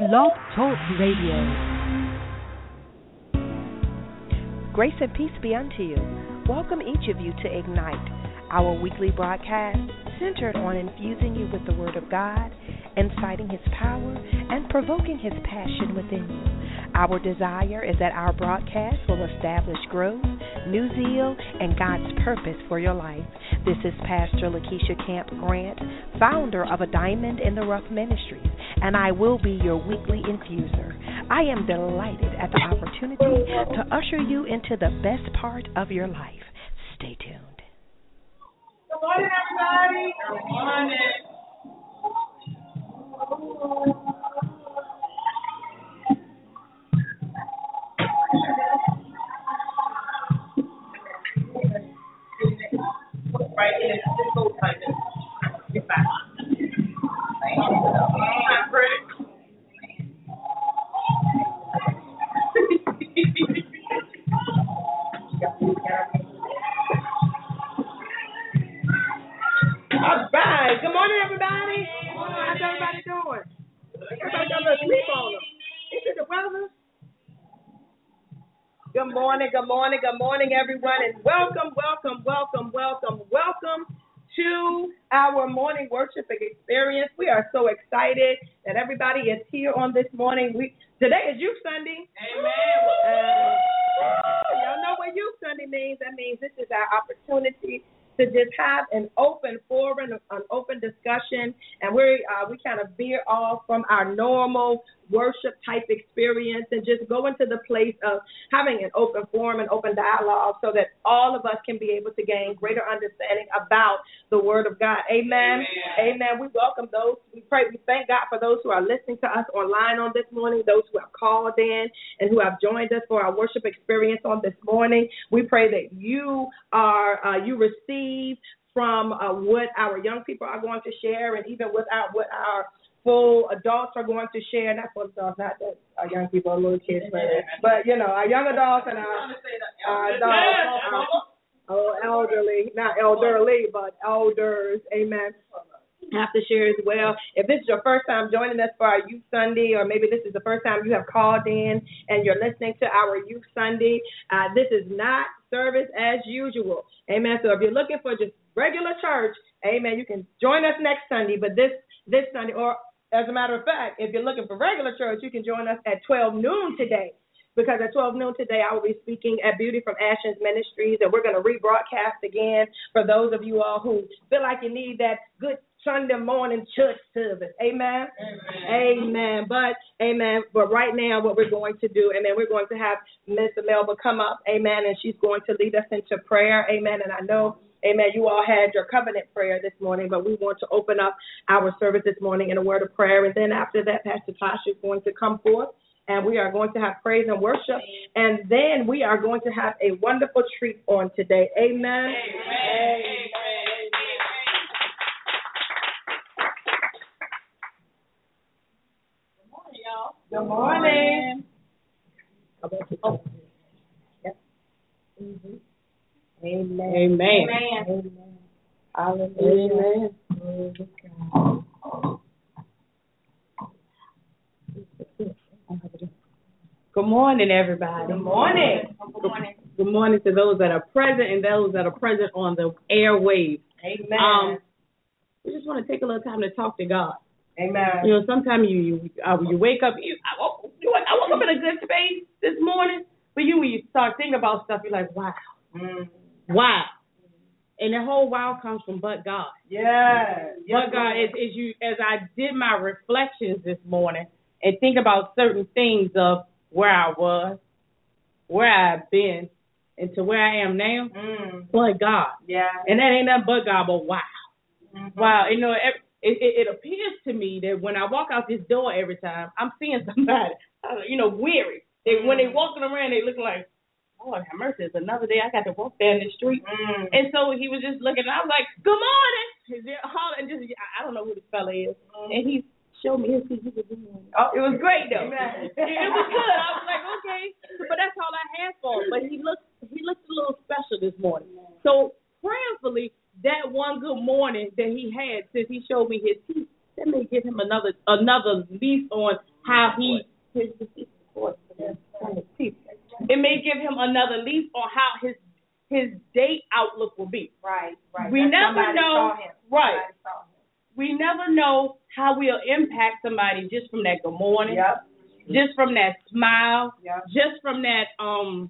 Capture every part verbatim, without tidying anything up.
Blog Talk Radio. Grace and peace be unto you. Welcome each of you to Ignite, our weekly broadcast centered on infusing you with the Word of God, inciting His power, and provoking His passion within you. Our desire is that our broadcast will establish growth, new zeal, and God's purpose for your life. This is Pastor Lakeisha Camp Grant, founder of A Diamond in the Rough Ministries, and I will be your weekly infuser. I am delighted at the opportunity to usher you into the best part of your life. Stay tuned. Good morning, everybody. Good morning. Right in this whole time. Get back. Thank you. I'm pretty. All right. Good morning, everybody. How's everybody doing? Everybody got a little sleep on them. Is it the weather? Good morning, good morning, good morning, everyone, and welcome, welcome, welcome, welcome, welcome to our morning worship experience. We are so excited that everybody is here on this morning. We today is Youth Sunday. Amen. Uh, y'all know what Youth Sunday means. That means this is our opportunity to just have an open forum, an open discussion, and we uh, we kind of veer off from our normal worship type experience and just go into the place of having an open forum and open dialogue so that all of us can be able to gain greater understanding about the Word of God. Amen. Amen. Amen. We welcome those. We pray. We thank God for those who are listening to us online on this morning, those who have called in and who have joined us for our worship experience on this morning. We pray that you are uh, you receive from uh, what our young people are going to share, and even with our what our full adults are going to share. Not full adults, not that our young people are little kids, but, but you know, our young adults and our, our adults, our, our elderly, not elderly, but elders, amen, have to share as well. If this is your first time joining us for our Youth Sunday, or maybe this is the first time you have called in and you're listening to our Youth Sunday, uh, this is not service as usual. Amen. So if you're looking for just regular church, amen, you can join us next Sunday, but this this Sunday, or as a matter of fact, if you're looking for regular church, you can join us at twelve noon today, because at twelve noon today, I will be speaking at Beauty from Ashes Ministries, and we're going to rebroadcast again for those of you all who feel like you need that good Sunday morning church service. Amen? Amen. Amen. But, amen, but right now what we're going to do, amen, we're going to have Miss Melba come up, amen, and she's going to lead us into prayer, amen, and I know, amen, you all had your covenant prayer this morning, but we want to open up our service this morning in a word of prayer, and then after that, Pastor Tasha is going to come forth, and we are going to have praise and worship, and then we are going to have a wonderful treat on today. Amen. Amen. Amen. Good morning. Oh. Yep. Mm-hmm. Amen. Amen. Amen. Hallelujah. Amen. Good morning, everybody. Good morning. Good morning. Good morning to those that are present and those that are present on the airwaves. Amen. Um, we just want to take a little time to talk to God. Amen. You know, sometimes you you, uh, you wake up, you, I, woke, you I woke up in a good space this morning, but you when you start thinking about stuff, you're like, wow, mm. wow. And the whole wow comes from but God. Yeah. But God, as, as you as I did my reflections this morning and think about certain things of where I was, where I've been, and to where I am now, mm. but God. Yeah. And that ain't nothing but God, but wow. Mm-hmm. Wow. You know, every, It, it, it appears to me that when I walk out this door every time, I'm seeing somebody, you know, weary. They, mm. When they walking around, they look like, Lord have mercy, it's another day I got to walk down the street. Mm. And so he was just looking, and I was like, good morning. And just, I don't know who this fella is. Mm. And he showed me his feet. Oh, it was great, though. it, it was good. I was like, okay. But that's all I had for him. But he looked, he looked a little special this morning. So prayerfully, that one good morning that he had since he showed me his teeth, that may give him another another lease on how he, his, it may give him another lease on how his his date outlook will be. Right, right. We That's never know, right. Saw him. We never know how we'll impact somebody just from that good morning, yep. just from that smile, yep. just from that um,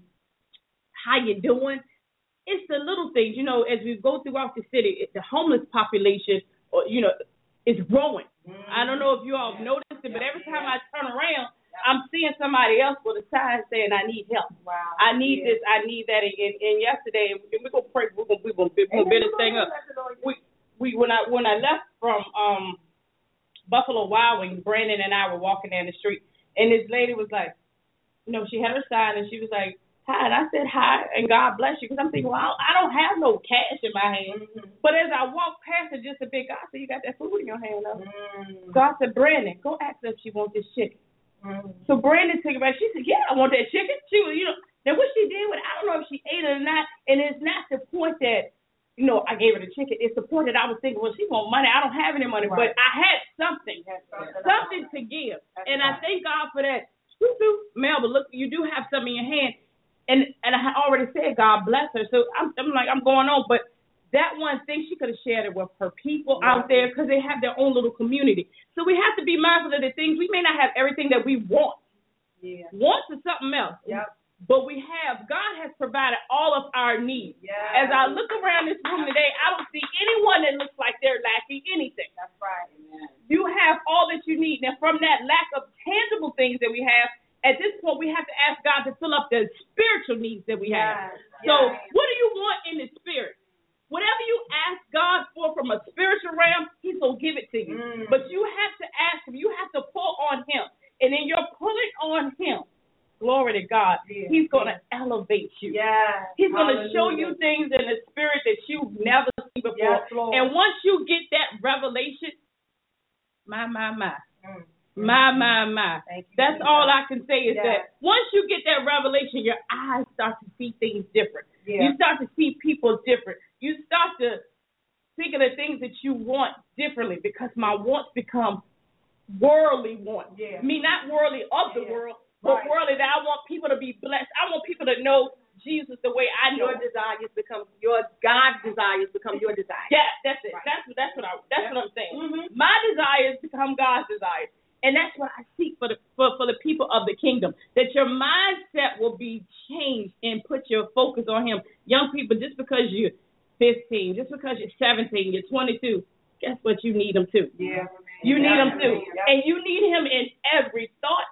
how you doing. It's the little things, you know, as we go throughout the city, the homeless population, or you know, is growing. Mm-hmm. I don't know if you all yeah. noticed it, but every time yeah. I turn around, I'm seeing somebody else with a sign saying, "I need help. Wow. I need yeah. this. I need that." And, and yesterday, we're gonna pray. We're gonna we're gonna, we're gonna build this thing up. We we when I when I left from um Buffalo Wild Wings, Brandon and I were walking down the street, and this lady was like, you know, she had her sign, and she was like, "Hi," and I said, "Hi," and God bless you, because I'm thinking, well, I don't have no cash in my hand. Mm-hmm. But as I walked past her just a bit, God said, "You got that food in your hand, though." Mm-hmm. So I said, "Brandon, go ask her if she wants this chicken." Mm-hmm. So Brandon took it back. She said, "Yeah, I want that chicken." She was, you know, now what she did with it, I don't know if she ate it or not. And it's not the point that, you know, I gave her the chicken. It's the point that I was thinking, well, she want money. I don't have any money, right. But I had something, something, something to give. That's and right. I thank God for that. Mel, but look, you do have something in your hand. And and I already said, God bless her. So I'm, I'm like, I'm going on. But that one thing, she could have shared it with her people right. out there, because they have their own little community. So we have to be mindful of the things. We may not have everything that we want. Yeah. Wants is something else. Yep. But we have, God has provided all of our needs. Yes. As I look around this room today, I don't see anyone that looks like they're lacking anything. That's right. Amen. You have all that you need. Now, from that lack of tangible things that we have, at this point, we have to ask God to fill up the spiritual needs that we have. Yes. So yes. What do you want in the spirit? Whatever you ask God for from a spiritual realm, he's going to give it to you. Mm. But you have to ask him. You have to pull on him. And then you're pulling on him. Glory to God. Yeah. He's going to yeah. elevate you. Yeah. He's going to show you things in the spirit that you've never seen before. Yes, Lord. And once you get that revelation, my, my, my. Mm. My, my, my. That's all I can say is yes. that once you get that revelation, your eyes start to see things different. Yeah. You start to see people different. You start to think of the things that you want differently, because my wants become worldly wants. Yeah. Me, not worldly of the yeah. world, but right. worldly that I want people to be blessed. I want people to know Jesus the way I know. Your desires become your God's desires become your desires. Yeah, that's it. Right. That's that's what I that's yeah. what I'm saying. Mm-hmm. My desires become God's desires. And that's what I seek for the for, for the people of the kingdom, that your mindset will be changed and put your focus on him. Young people, just because you're fifteen, just because you're seventeen, you're twenty-two, guess what? You need him too. Yeah. You yeah. need him too. Yeah. And you need him in every thought,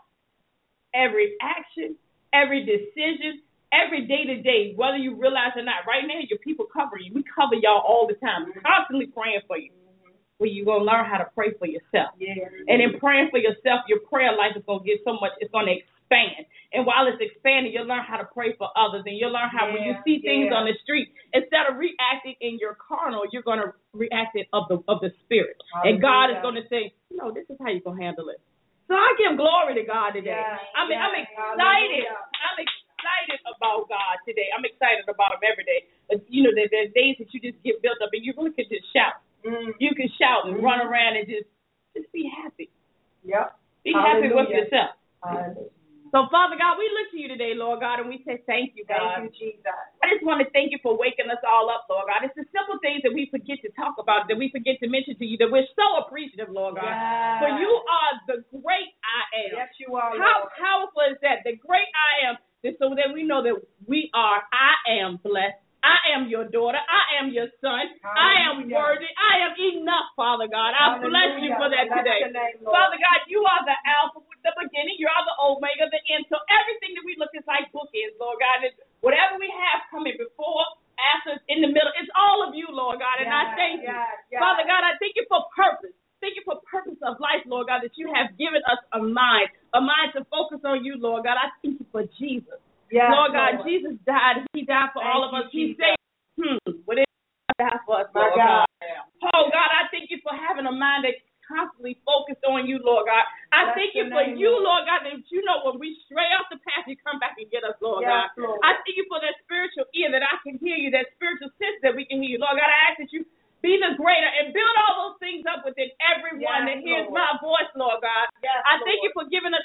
every action, every decision, every day-to-day, whether you realize or not. Right now, your people cover you. We cover y'all all the time. We're constantly praying for you. Where you're going to learn how to pray for yourself. Yeah. And in praying for yourself, your prayer life is going to get so much, it's going to expand. And while it's expanding, you'll learn how to pray for others. And you'll learn how yeah. when you see things yeah. on the street, instead of reacting in your carnal, you're going to react it of the of the spirit. Hallelujah. And God is going to say, no, this is how you're going to handle it. So I give glory to God today. Yeah. I mean, yeah. I'm excited. Hallelujah. I'm excited about God today. I'm excited about him every day. But, you know, there, there are days that you just get built up and you really could just shout. Mm. You can shout and mm. run around and just just be happy. Yep. Be Hallelujah. Happy with yourself. Hallelujah. So, Father God, we look to you today, Lord God, and we say thank you, God. Thank you, Jesus. I just want to thank you for waking us all up, Lord God. It's the simple things that we forget to talk about, that we forget to mention to you, that we're so appreciative, Lord God. Yes. For you are the great I am. Yes, you are, How Lord. powerful is that? The great I am, so that we know that we are, I am blessed. I am your daughter. I am your son. Hallelujah. I am worthy. I am enough, Father God. I Hallelujah. Bless you for that today. Name, Father God, you are the Alpha, the beginning. You are the Omega, the end. So everything that we look is like bookends, Lord God. And whatever we have coming before, after, in the middle, it's all of you, Lord God. And yes, I thank you. Yes, yes. Father God, I thank you for purpose. Thank you for purpose of life, Lord God, that you have given us a mind, a mind to focus on you, Lord God. I thank you for Jesus. Yes, Lord God, Lord. Jesus died. He died for thank all of us. You, he saved. Hmm. What did he die for us, Lord God? God? Oh, God, I thank you for having a mind that's constantly focused on you, Lord God. I Bless thank you name, for you, Lord. Lord God, that you know when we stray off the path, you come back and get us, Lord yes, God. Lord. I thank you for that spiritual ear that I can hear you, that spiritual sense that we can hear you. Lord God, I ask that you be the greater and build all those things up within everyone yes, that hears Lord. my voice, Lord God. Yes, I thank Lord. you for giving us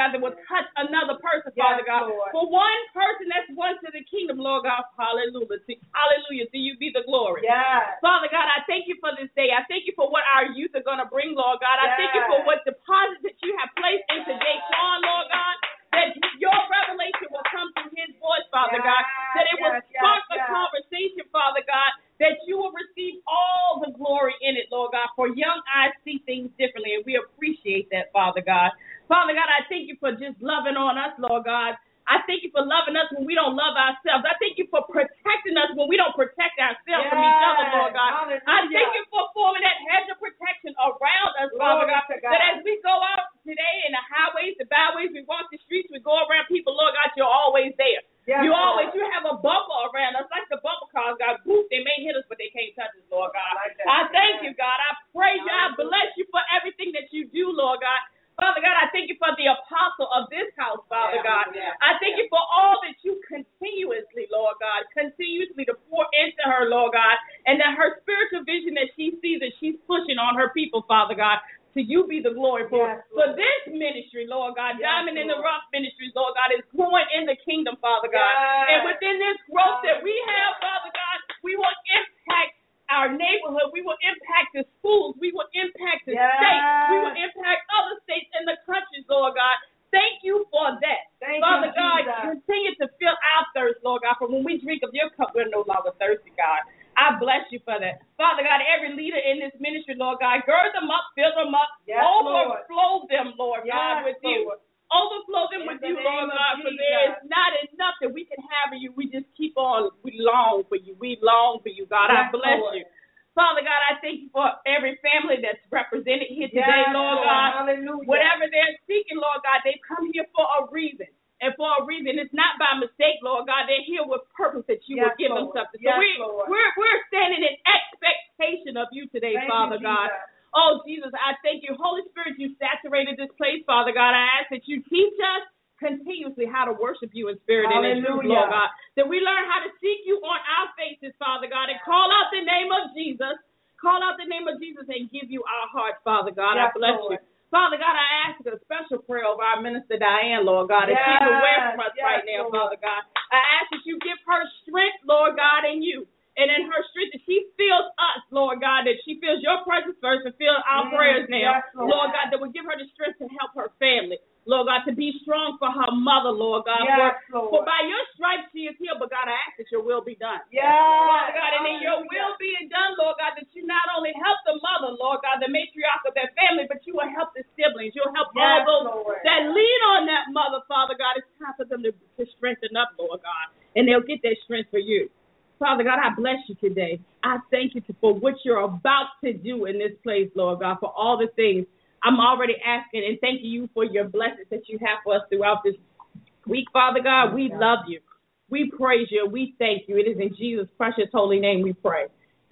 God, that will touch another person, Yes, Father God. Lord. For one person, that's one to the kingdom, Lord God. Hallelujah. Hallelujah. To you be the glory. Yes. Father God, I thank you for this day. I thank you for what our youth are going to bring, Lord God. I thank you Yes. for what deposits that you have placed into Daquan, Lord God, that your revelation will come through his voice, Father Yes, God, that it will yes, spark yes, a yes. conversation, Father God, that you will receive all the glory in it, Lord God, for young eyes see things differently, and we appreciate that, Father God. Father God, I thank you for just loving on us, Lord God. I thank you for loving us when we don't love ourselves. I thank you for protecting us when we don't protect ourselves Yes. from each other, Lord God. Hallelujah. I thank you for forming that hedge of protection around us, Father Glory God, to God. that as we go out today in the highways, the byways, we walk the streets, we go around people, Lord God, you're always there. Yes, you Lord. always, you have a bumper around us, like the bumper cars, God. Boof, they may hit us, but they can't touch us, Lord God. Like that. I thank you, God. I praise you. I bless you for everything that you do, Lord God. Father God, I thank you for the apostle of this house, Father Yeah, God. yeah, I thank yeah. you for all that you continuously, Lord God, continuously to pour into her, Lord God, and that her spiritual vision that she sees that she's pushing on her people, Father God. To you be the glory for, Yes, for Lord. this ministry, Lord God. Yes, Diamond in the Lord. Rough Ministries, Lord God, is growing in the kingdom, Father God. Yes. And within this growth that we Hallelujah. have, Father God, we will impact our neighborhood. We will impact the schools. We will impact the Yes. state. We will impact other states and the countries, Lord God. Thank you for that. Thank Father you, God, Jesus. continue to fill our thirst, Lord God, for when we drink of your cup, we're no longer thirsty, God. I bless you for that. Father God, every leader in this ministry, Lord God, gird them up, fill them up, Yes, overflow them, Lord Yes, God, with you. Lord. Overflow them In with the you, name Lord of God, for Jesus. there is not enough that we can have in you. We just keep on. We long for you. We long for you, God. Yes, I bless Lord. you. Father God, I thank you for every family that's represented here today, Yes, Lord Lord. God. Hallelujah. Whatever they're seeking, Lord God, they've come here for a reason. And for a reason, it's not by mistake, Lord God. They're here with purpose that you Yes, will give Lord. them something. Yes, so we, Lord. we're we're standing in expectation of you today, Thank Father you, God. Jesus. Oh, Jesus, I thank you. Holy Spirit, you saturated this place, Father God. I ask that you teach us continuously how to worship you in spirit and in truth, Hallelujah. Lord God. That we learn how to seek you on our faces, Father God, and call out the name of Jesus. Call out the name of Jesus and give you our hearts, Father God. Yes, I bless Lord. you. Father God, I ask a special prayer over our minister Diane, Lord God, as Yes, she's away from us yes, right now, Lord. Father God. I ask that you give her strength, Lord God, in you. And in her strength, that she feels us, Lord God, that she feels your presence first and feels our Mm, prayers now. yes, Lord. Lord God, that will give her the strength to help her family. Lord God, to be strong for her mother, Lord God. Yes, for, Lord. for by your stripes she is healed, but God, I ask that your will be done. Yes. Father God, and in your Hallelujah. will being done, Lord God, that you not only help the mother, Lord God, the matriarch of that family, but you will help the siblings. You'll help Yes, all those Lord. that lean on that mother, Father God. It's time for them to, to strengthen up, Lord God, and they'll get that strength for you. Father God, I bless you today. I thank you for what you're about to do in this place, Lord God, for all the things I'm already asking and thanking you for your blessings that you have for us throughout this week, Father God. We love you. We praise you. We thank you. It is in Jesus' precious holy name we pray.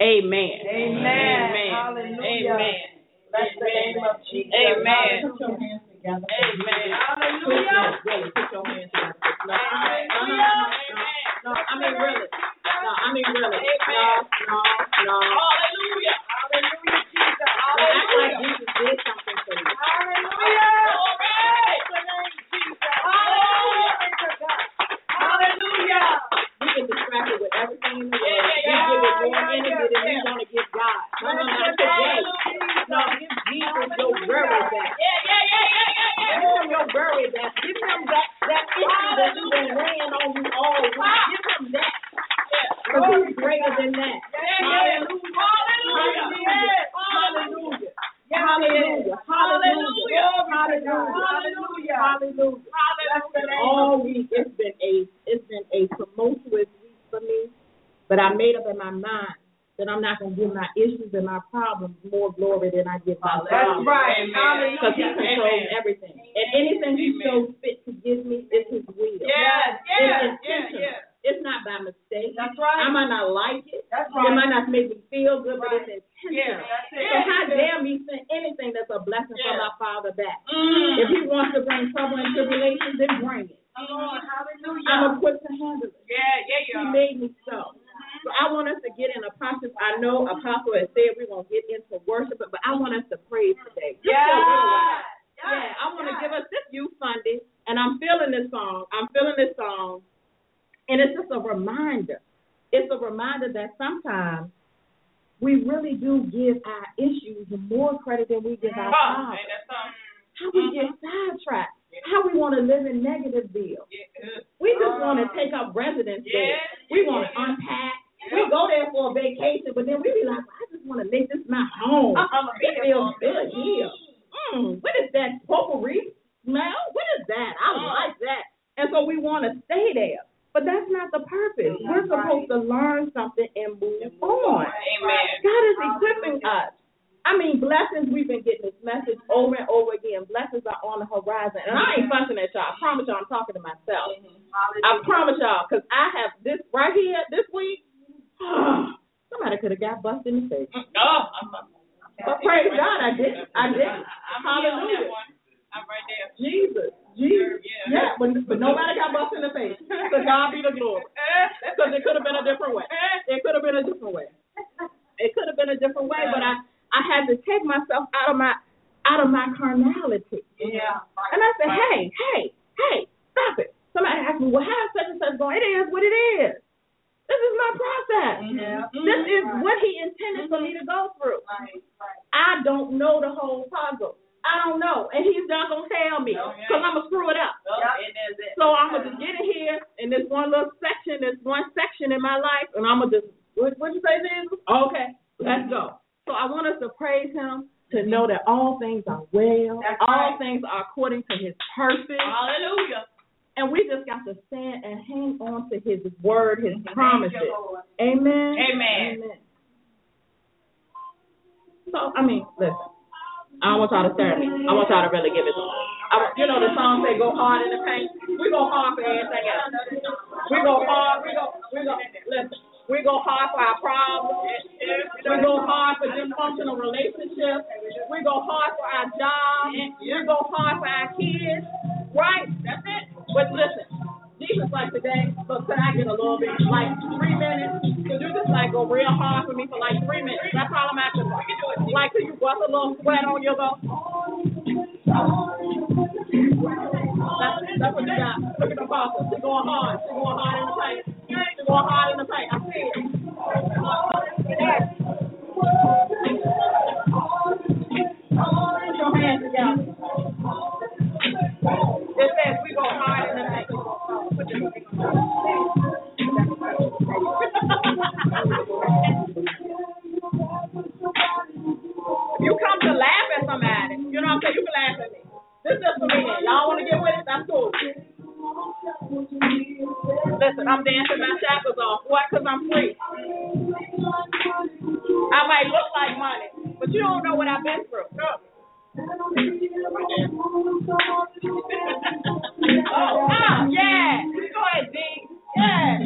Amen. Amen. Amen. Hallelujah. Amen. Bless the name of Jesus. Amen. Put your hands together. Amen. Hallelujah. Really, put your hands together. No, no, no, Hallelujah. no, no, I mean really. No, I mean really. Amen. No, no, no. Hallelujah. Hallelujah, Jesus. Don't act like Hallelujah. Jesus did something for you. Hallelujah. Glory. Bless the name, Jesus. Hallelujah. Glory to God. Hallelujah. We get distracted with everything in the Yeah, world. yeah, We yeah. give it more Yeah, energy yeah, than we yeah. want to give God. No, no, Bless not the today. name, Jesus. No, give Jesus your very best. Yeah, yeah, yeah, yeah, yeah, yeah. Give him your very best. Give him that, that issue that you've been weighing on you all week. Give him that. Because he's greater than that. Hallelujah. Hallelujah. Hallelujah. Hallelujah. Hallelujah. Hallelujah. Hallelujah. Hallelujah. All week it's been a it's been a tumultuous week for me, but I made up in my mind that I'm not going to give my issues and my problems more glory than I give my That's problems. right. Because he Hallelujah. controls everything. And anything he shows fit to give me is his will. Yes, It's yes, intentional. yes, yes. It's not by mistake. That's right. I might not like it. That's It right. might not make me feel good, but it's Yeah, intentional. that's it. So how dare me send anything that's a blessing from Yeah. my Father back? Mm. If he wants to bring trouble and tribulation, then bring it. Lord, hallelujah. I'm equipped to handle it. Yeah, yeah, He yeah. made me so. So I want us to get in a posture. I know Apostle has said we're going to get into worship, but I want us to praise today. Just for a little while. Yes. Yeah, I want to give us this Youth Sunday, and I'm feeling this song. I'm feeling this song, and it's just a reminder. It's a reminder that sometimes we really do give our issues more credit than we give our problems. How we get sidetracked. How we want to live in Negativeville. We just want to take up residence there. We want to unpack. We go there for a vacation, but then we be like, I just want to make this my home. It feels good here. Mm, what is that potpourri smell? What is that? I like that. And so we want to stay there. But that's not the purpose. We're supposed to learn something and move on. God is equipping us. I mean, blessings, we've been getting this message over and over again. Blessings are on the horizon. And I ain't fussing at y'all. I promise y'all I'm talking to myself. I promise y'all, because I have this right here this week. Somebody could have got busted in the face. But praise God, I did. I did. Hallelujah. I'm right there. Jesus. Jesus. Yeah, but, but nobody got busted in the face. So God be the glory. Because it could have been a different way. It could have been a different way. It could have been a different way, but I I had to take myself out of my out of my carnality. Yeah. And I said, hey, hey, hey, stop it. Somebody asked me, well, how is such and such going? It is what it is. This is my process. Yeah. This is what he intended for me to go through. Right. Right. I don't know the whole puzzle. I don't know. And he's not going to tell me because I'm going to screw it up. Yep. So I'm going to just get in here in this one little section, this one section in my life, and I'm going to just, what what you say, Jesus? Okay, let's go. So I want us to praise him, to know that all things are well. That's all right. things are according to his purpose. Hallelujah. And we just got to stand and hang on to his word, his Thank promises. you, Lord. Amen. Amen. Amen. So, I mean, listen, I don't want y'all to stare at me. I want y'all to really give it to me. I, you know the song say, go hard in the paint. We go hard for everything else. We go hard. We go, we go, listen. We go hard for our problems. We go hard for dysfunctional relationships. We go hard for our jobs. We go hard for our kids. Right? That's it. But listen, Jesus, like today, look, could I get a little bit, like three minutes? Could you just like go real hard for me for like three minutes? That's all I'm asking for. Like, could you bust a little sweat on your go? That's, that's what you got. Look at the apostle. She's going hard. She's going hard in the paint. She's going hard in the paint. I see it. Put your hands together. It says we go hard in the paint. If you come to laugh at somebody, you know what I'm saying? You can laugh at me. This is for me. Y'all want to get with it? That's cool. Listen, I'm dancing my shackles off. What? Because I'm free. I might look like money, but you don't know what I've been through. No. Oh, ah, yeah. Go ahead, D. Yeah.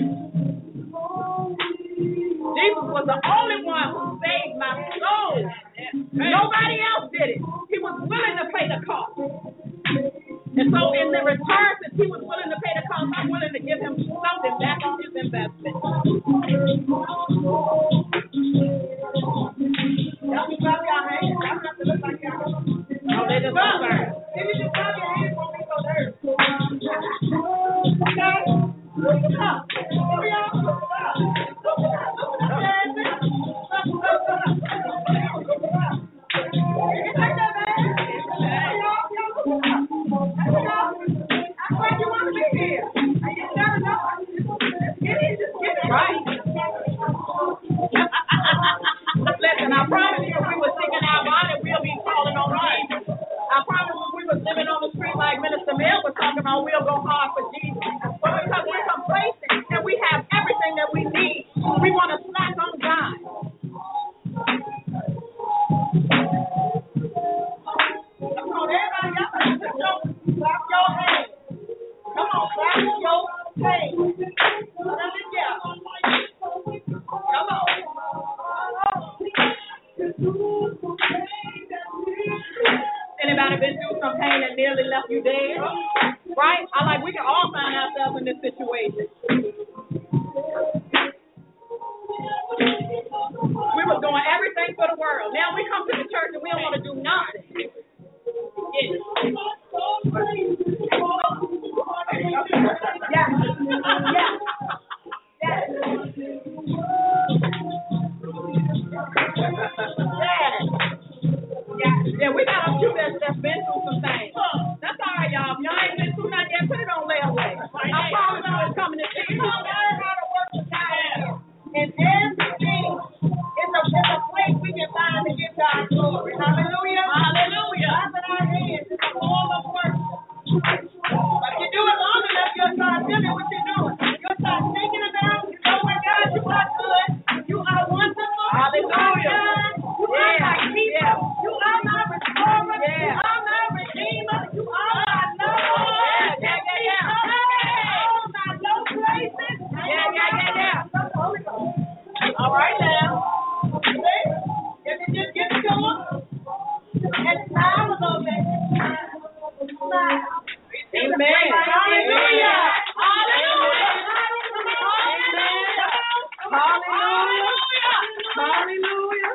Jesus was the only one who saved my soul. Nobody else did it. He was willing to pay the cost. And so in the return, since he was willing to pay the cost, I'm willing to give him something back on his investment. Y'all can clap your hands. Y'all have to look like y'all. No, they just don't burn. If you just clap your hands, won't be so dirty. Okay? Look it up. Here we are. Look it up. Look it up. Look it up. Look it up. It's like that, man. I'm glad you want to be here. You never know. Get it, just get it right. Listen, I promise you, if we were singing our body, we'll be calling on Jesus. I promise if we were living on the street like Minister Mill was talking about, we'll go hard for Jesus. But because we're complacent and we have everything that we need, we want to slack on God. Come on, everybody, y'all better put your, clap your hands. Come on, clap your hands. Yeah. Come on. Anybody been through some pain that nearly left you dead? Right? I like we can all find ourselves in this situation. We were doing everything for the world. Now we come to the church and we don't want to do nothing. Yes. Yeah, we got a few that's, that's been through some things. That's all right, y'all. If y'all ain't been through nothing yet, put it on layaway. I promise you it's coming to see you. Learn how to worship God. And everything is a, is a place we can find to give God glory. Hallelujah. Hallelujah. Clapping our hands is a form of worship. If you do it long enough, you'll start feeling what you're doing. You'll start thinking about, you know what, God, you are good. You are wonderful. Hallelujah. You are God. You are my keeper. You are my restorer. You are my redeemer. You are my Lord. Yeah, yeah, yeah, yeah. All my low places. Yeah, yeah, yeah, yeah. All right now. Okay? If you just get to them and smile a little bit. Smile. Amen. Hallelujah. Hallelujah. Hallelujah. Hallelujah. Hallelujah.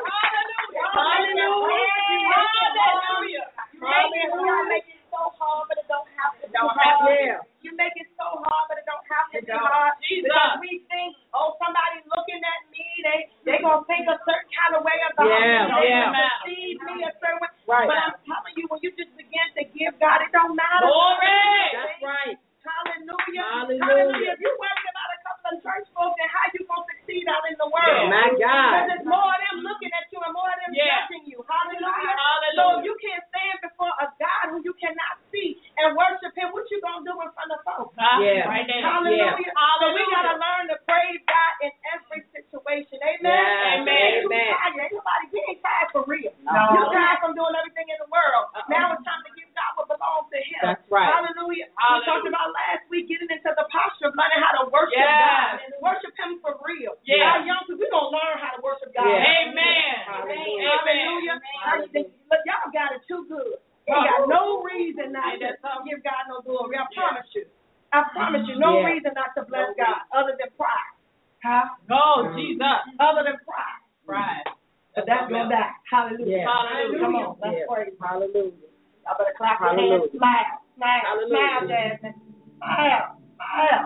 Hallelujah. Hallelujah. You make it so hard, but it don't have to be hard. Yeah. You make it so hard, but it don't have to It be don't. hard. Jesus. Because we think, oh, somebody looking at me, they they gonna think a certain kind of way about Yeah, me. They yeah. gonna perceive me a certain way. Right. But I'm telling you, when you just begin to give God, it don't matter. Glory. That's right. Hallelujah. Hallelujah. Hallelujah. If you're worried about a couple of church folks, then how you gonna succeed out in the world? Yeah, my God. Because there's more of them looking at you and more of them Yeah. judging you. Hallelujah. Hallelujah. So if you can't stand before a God who you cannot see and worship him, what you gonna do in front of folks? Yeah. Right there. Hallelujah. Yeah. So we gotta learn to praise God in every situation. Amen. Yes, Amen. You amen. tired. Ain't nobody, we ain't tired for real. No. You tired from doing everything in the world. Now it's time to give God what belongs to him. That's right. Hallelujah. We Hallelujah. talked about last week getting into the posture of learning how to worship Yes. God and worship him for real. Yes. Our young people, we're gonna learn how to worship God. Yes. Amen. Hallelujah. Amen. Hallelujah. Look, y'all got it too good. Ain't got no reason not to give God no glory. I promise you. I promise you, no Yeah. reason not to bless God other than pride. Huh? Oh, Jesus. Other than pride. Right. But that's gonna die. Hallelujah. Yeah. Hallelujah. Come on, let's Yeah. praise. Hallelujah. Y'all better clap your Hallelujah. hands. Smile. Smile. Hallelujah. Smile, Jasmine. Smile. Smile.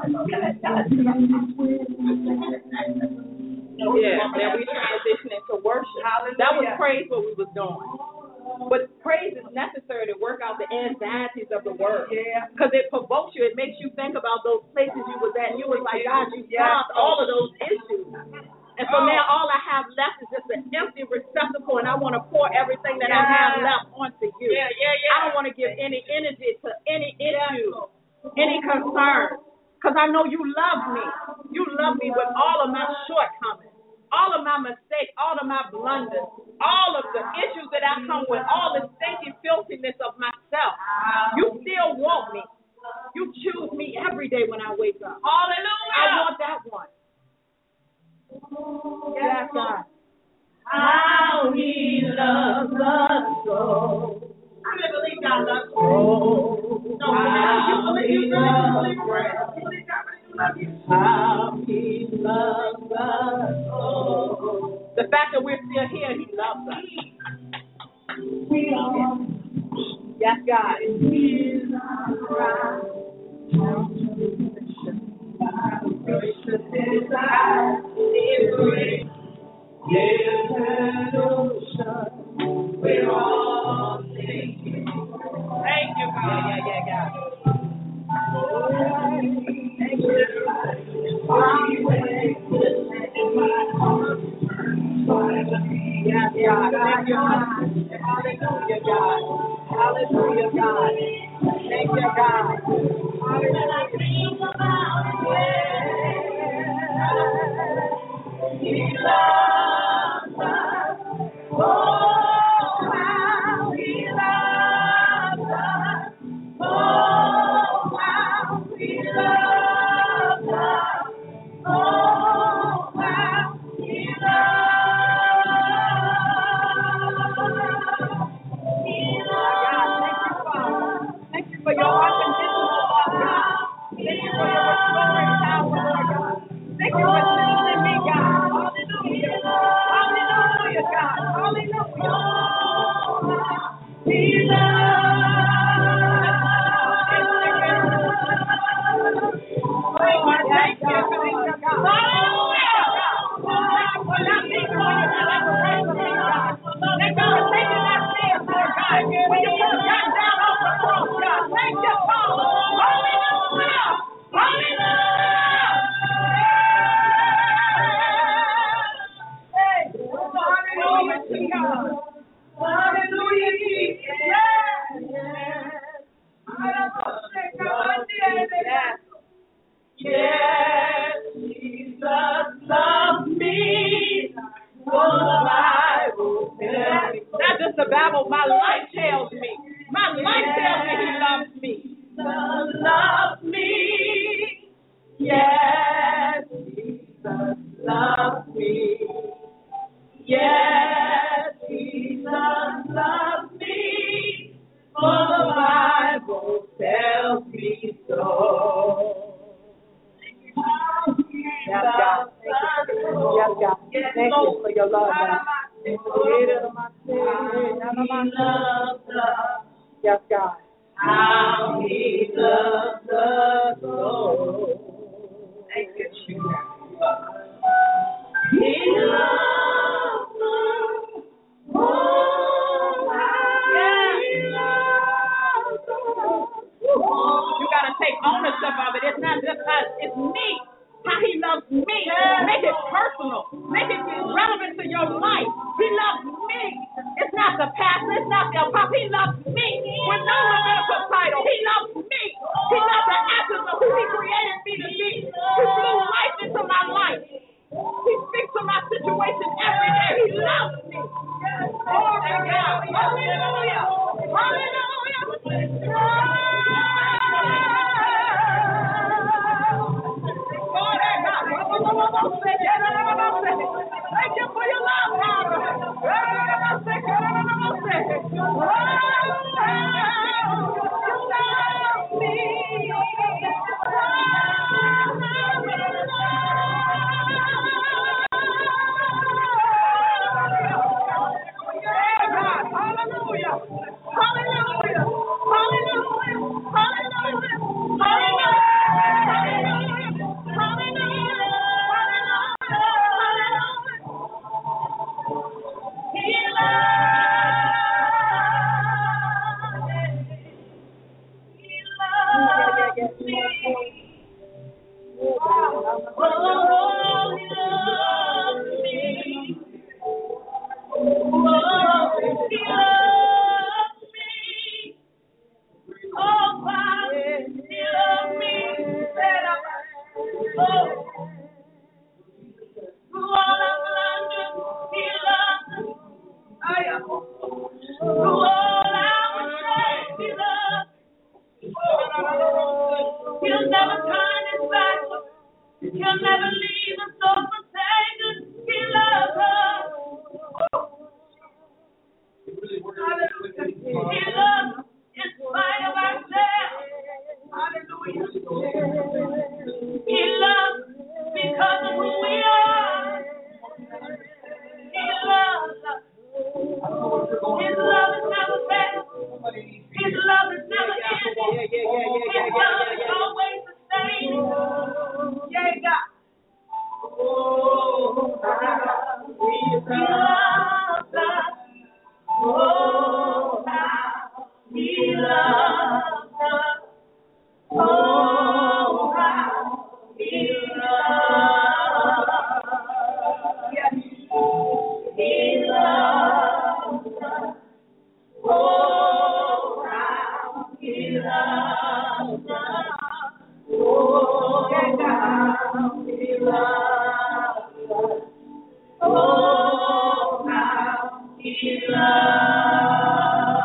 Yeah. Now we transition into worship. Hallelujah. That was praise what we was doing. But praise is necessary to work out the anxieties of the word. Yeah. Because it provokes you. It makes you think about those places you was at. And you was like, God, you Yes. solved all of those issues. And so now all I have left is just an empty receptacle, and I want to pour everything that I have left onto you. Yeah, yeah, yeah. I don't want to give any energy to any issue, any concern, because I know you love me. You love me with all of my shortcomings, all of my mistakes, all of my blunders, all of the issues that I come with, all the stinky filthiness of myself. You still want me. You choose me every day when I wake up. Hallelujah. I want that one. Yes, God. How he loves us so. I really believe God loves you. Oh, No, you believe you really believe it. You believe God really loves you. how he loves us so. The fact that we're still here, he loves us. Yes, God. We're all thinking. Thank you, God. Yeah, yeah, yeah, Yes, God. Thank you, God. Hallelujah, God. Hallelujah, God. Thank you, God. He loves us. Oh, how he loves us. Oh, how he loves us. Oh, how he loves us. He loves us. Thank you for your unconditional love, God. Thank you for your restoring power, Lord God. Thank you for choosing me, God. Hallelujah. Hallelujah, God. Hallelujah. He loves Oh, I thank you. Thank you, God. Hallelujah. For not being for your collaboration, God. Thank you for taking that step, Lord God. Hallelujah, Jesus. Yes, Jesus loves me. For the Bible tells me. Not just the Bible, my life tells me. My life tells me he loves me. Jesus loves me. Yes, Jesus loves me. Yes, Jesus loves me. For the Bible tells me so. Yes, God. Yes, God. Thank you for your love, God. He loves us. Yes, God. How he loves us so. Thank you, Jesus. He loves us. Oh, yeah. He loves us. You got to take ownership of it. It's not just us. It's me. How he loves me. Make it personal. Make it relevant to your life. He loves me. It's not the pastor. It's not the apostle. He loves me. With no Levitical title. He loves me. He loves the essence of who he created me to be. He blew life into my life. He speaks to my situation every day. He loves me. Glory to God. Hallelujah. Hallelujah. Thank you for your love, Father. Hallelujah. Hallelujah. Hallelujah. Hallelujah. He'll never turn his back. He'll never leave us or forsake us. He loves us. He loves us in spite of ourselves. Hallelujah. He loves us because of who we are. He loves us. His love is never fails. His love is never ending. His love is always the same. Yeah, God. Oh, how he loves us. Oh, how he loves us. Oh, how he loves us. Yes. He loves us. Oh, how he loves us. Oh, how he loves us. Oh, how he loves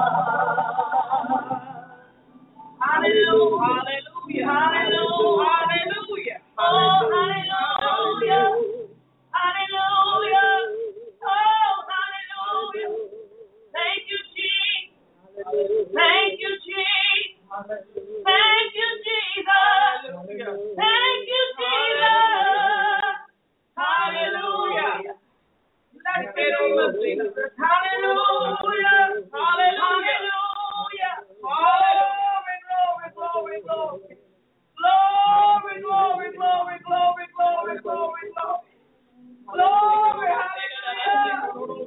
us. Hallelujah. Hallelujah. Hallelujah. Hallelujah. Oh, hallelujah. Hallelujah. Oh, hallelujah. Thank you, Jesus. Thank you, Jesus. Thank you, Jesus. Thank you, Jesus. Hallelujah. Let's get over Jesus. Hallelujah. Hallelujah. Glory, glory, glory, glory. Glory, glory, glory, glory, glory, glory, glory. Glory, hallelujah.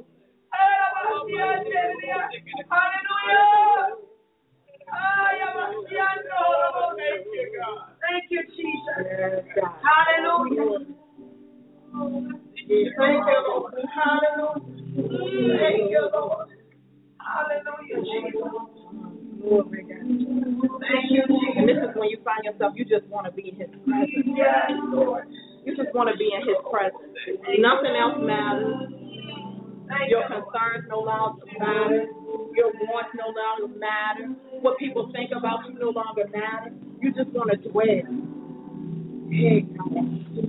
Hallelujah. Thank you, Jesus. Hallelujah. Thank you, Lord. Hallelujah. Glory, God. Thank you, Jesus. And this is when you find yourself, you just want to be in his presence. Yes, Lord. You just want to be in his presence. Nothing else matters. Your concerns no longer matter. Your wants no longer matter. What people think about you no longer matter. You just want to dwell. Hey, God.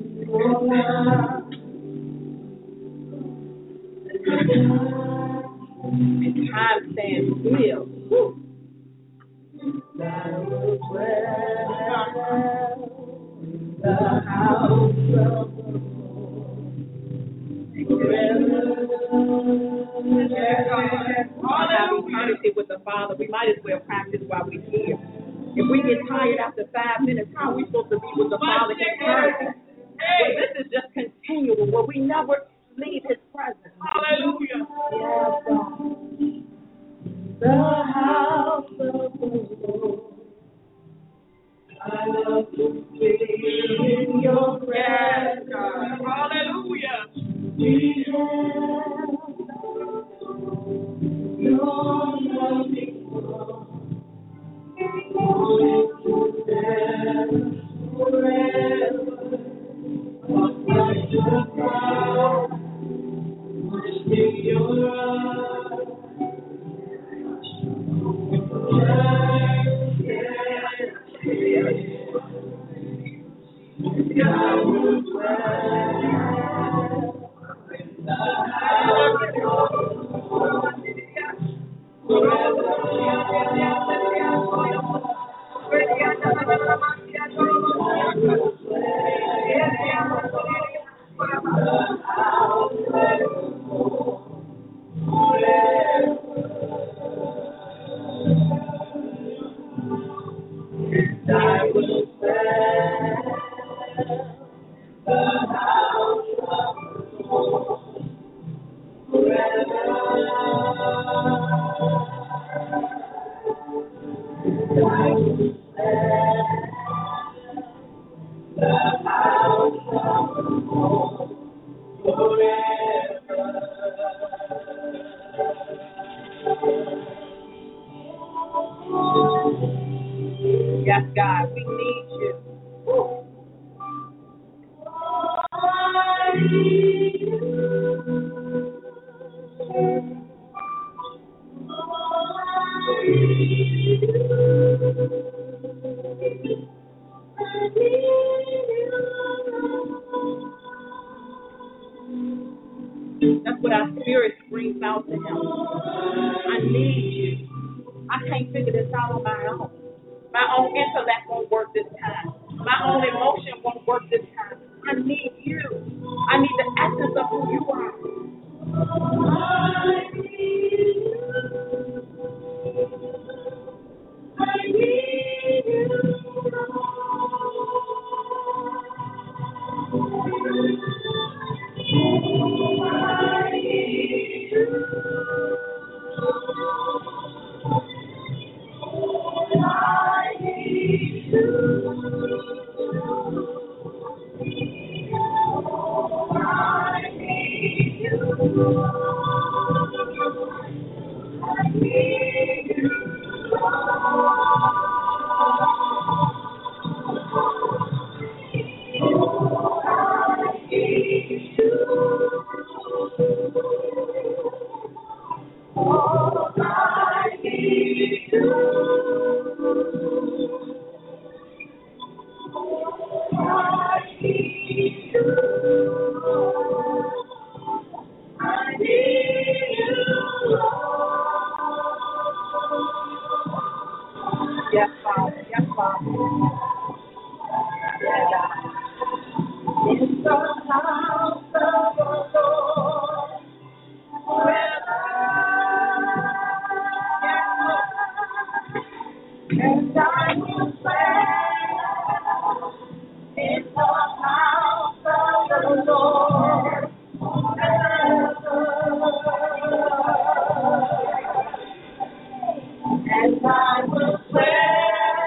And time stands still. Woo. The house of the have eternity with the Father. We might as well practice while we're here. If we get tired after five minutes, how are we supposed to be with the Father in eternity? Well, this is just continual, where we never leave his presence. Hallelujah. Yes, God. The house of the Lord. I love to be in your presence. Hallelujah. Jesus, your loving forever. What like your power, in your eyes. Yes, God, we need you. That's what our spirit screams out to him. I need you. I can't figure this out on my own. My own intellect won't work this time. My own emotion won't work this time. I need you. I need the essence of who you are. I need you. I need you. Yes, Father. Yes, Father. Yes, God. In the house of the Lord, forever. Yes, Lord. And I will pray in the house of the Lord, forever. And I will pray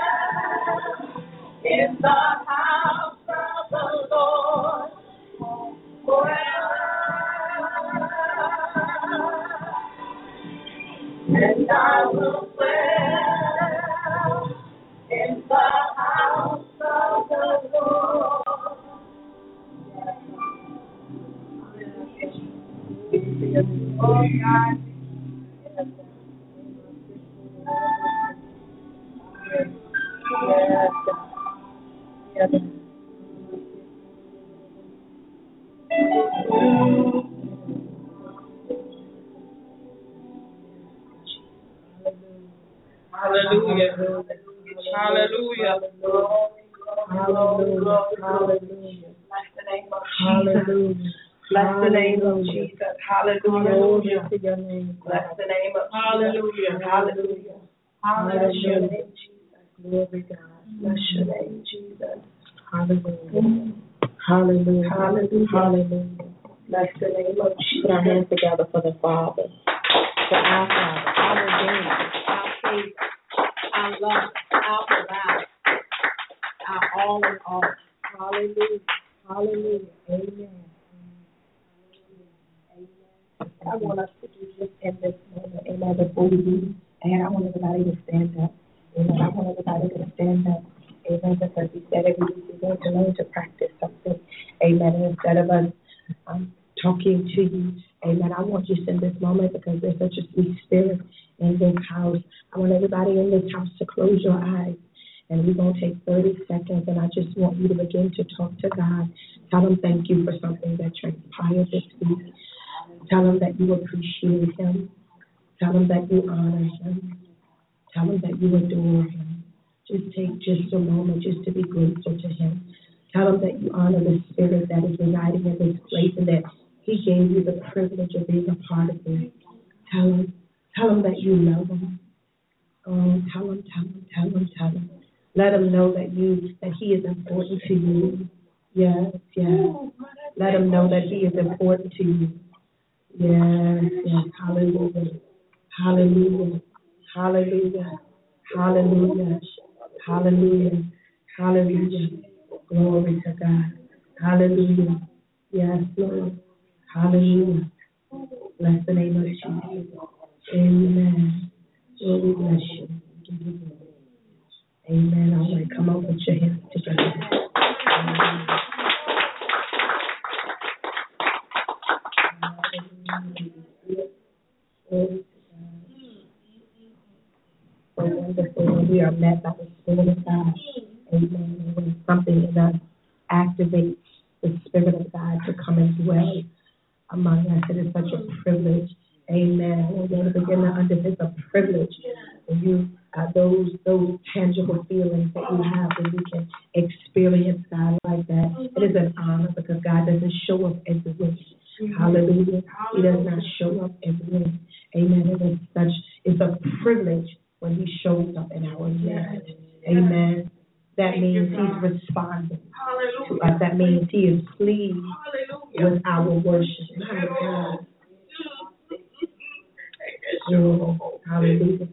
in the house of the Lord forever. And I will pray Hallelujah. Hallelujah. Hallelujah. Hallelujah. Hallelujah. Bless the name of Jesus. Hallelujah. Bless your name. Bless the name of Hallelujah. Hallelujah. Hallelujah. Glory God. Bless your name, Jesus. Hallelujah. Hallelujah. Hallelujah. Hallelujah. Bless the name of Jesus. Put our hands together for the Father. For our Father, our Redeemer, our Savior, our love, our provider, our all in all. Hallelujah. Hallelujah. Amen. Amen. I want us to do just in this moment, amen, before we do, and I want everybody to stand up. Amen. I want everybody to stand up. Amen. Because we said every week we're going to learn to practice something. Amen. And instead of us um, talking to you, amen, I want just in this moment, because there's such a sweet spirit in this house, I want everybody in this house to close your eyes. And we're going to take thirty seconds, and I just want you to begin to talk to God. Tell him thank you for something that transpired this week. Tell him that you appreciate him. Tell him that you honor him. Tell him that you adore him. Just take just a moment just to be grateful to him. Tell him that you honor the spirit that is residing in this place and that he gave you the privilege of being a part of it. Tell him, tell him that you love him. Oh, tell him, tell him, tell him, tell him. Let him know that you that he is important to you. Yes, yes. Let him know that he is important to you. Yes, yes. Hallelujah. Hallelujah. Hallelujah. Hallelujah. Hallelujah. Hallelujah. Glory to God. Hallelujah. Yes, Lord. Hallelujah. Bless the name of Jesus. Amen. Lord, we bless you. Give you glory. Amen. All right, come on, put your hands together. Amen. So wonderful when we are met by the Spirit of God. Amen. And when something in us activates the Spirit of God to come and dwell among us, it is such a privilege. Amen. We're going to begin to understand it's a privilege when you uh, those those tangible feelings that you have when you can experience God like that. It is an honor because God doesn't show up everywhere. Hallelujah. He does not show up everywhere. Amen. It is such it's a privilege when he shows up in our midst. Amen. That means he's responding to us. That means he is pleased with our worship. My God. Oh, hallelujah.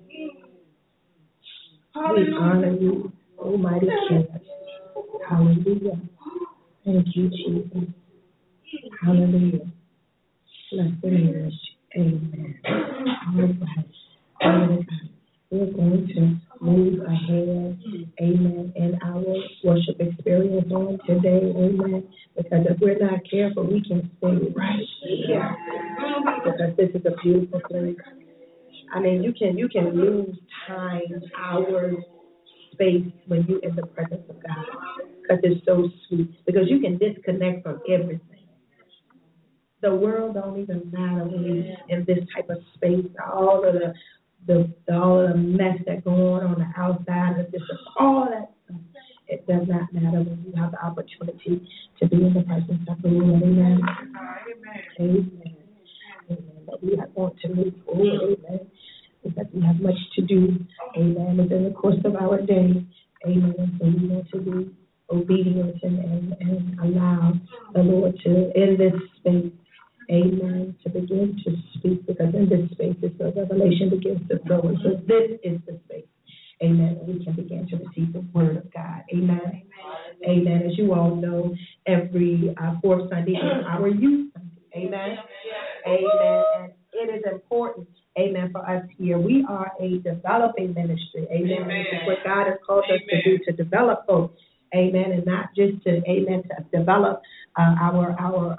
We honor you, Almighty King. Hallelujah. Thank you, Jesus. Hallelujah. Bless the name. Amen. All right. All right. We're going to move ahead, amen, in our worship experience on today, amen, because if we're not careful, we can stay right here, because this is a beautiful place. I mean, you can you can lose time, hours, space when you're in the presence of God, because it's so sweet, because you can disconnect from everything. The world don't even matter when you're in this type of space, all of the The, the all of the mess that going on on the outside of this, all that stuff, it does not matter when you have the opportunity to be in the presence of the Lord. Amen. Amen. Amen. Amen. But we are going to move forward. Amen. Because we have much to do. Amen. Within the course of our day. Amen. So we want to be obedient and, and, and allow the Lord to in this space. Amen. To begin to speak, because in this space is where revelation begins to flow. And so this is the space. Amen. And we can begin to receive the word of God. Amen. Amen. Amen. As you all know, every uh, fourth Sunday is our youth Sunday. Amen. Amen. And it is important, amen, for us here. We are a developing ministry. Amen. Amen. This is what God has called amen. us to do, to develop folks. Amen. And not just to, amen, to develop uh, our, our, uh,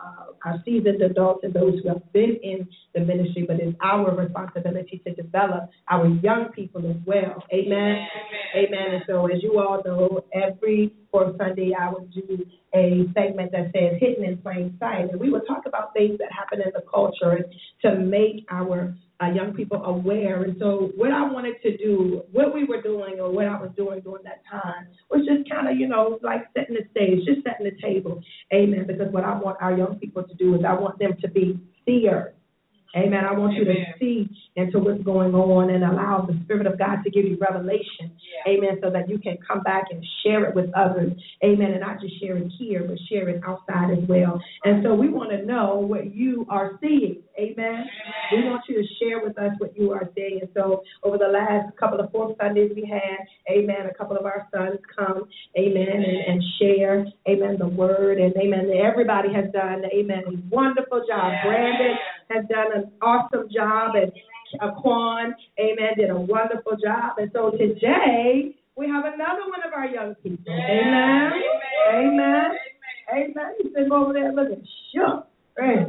our seasoned adults and those who have been in the ministry, but it's our responsibility to develop our young people as well. Amen. Amen. Amen. And so, as you all know, every fourth Sunday I would do a segment that says "Hidden in Plain Sight," and we would talk about things that happen in the culture to make our uh, young people aware. And so, what I wanted to do, what we were doing, or what I was doing during that time, was just kind of, you know, like setting the stage, just setting the table. Amen. Because what I want our young people to do is I want them to be seers. Amen. I want Amen. You to see into what's going on and allow the Spirit of God to give you revelation. Yeah. Amen. So that you can come back and share it with others. Amen. And not just share it here, but share it outside as well. And so we want to know what you are seeing. Amen. Amen. We want you to share with us what you are seeing. And so over the last couple of fourth Sundays we had, amen, a couple of our sons come, amen, and, and share, amen, the word. And amen, everybody has done, amen, a wonderful job. Yeah. Brandon has done an awesome job, and Quan, amen, did a wonderful job. And so today we have another one of our young people. Amen. Amen. Amen. Amen. He's sitting over there looking shook. Amen.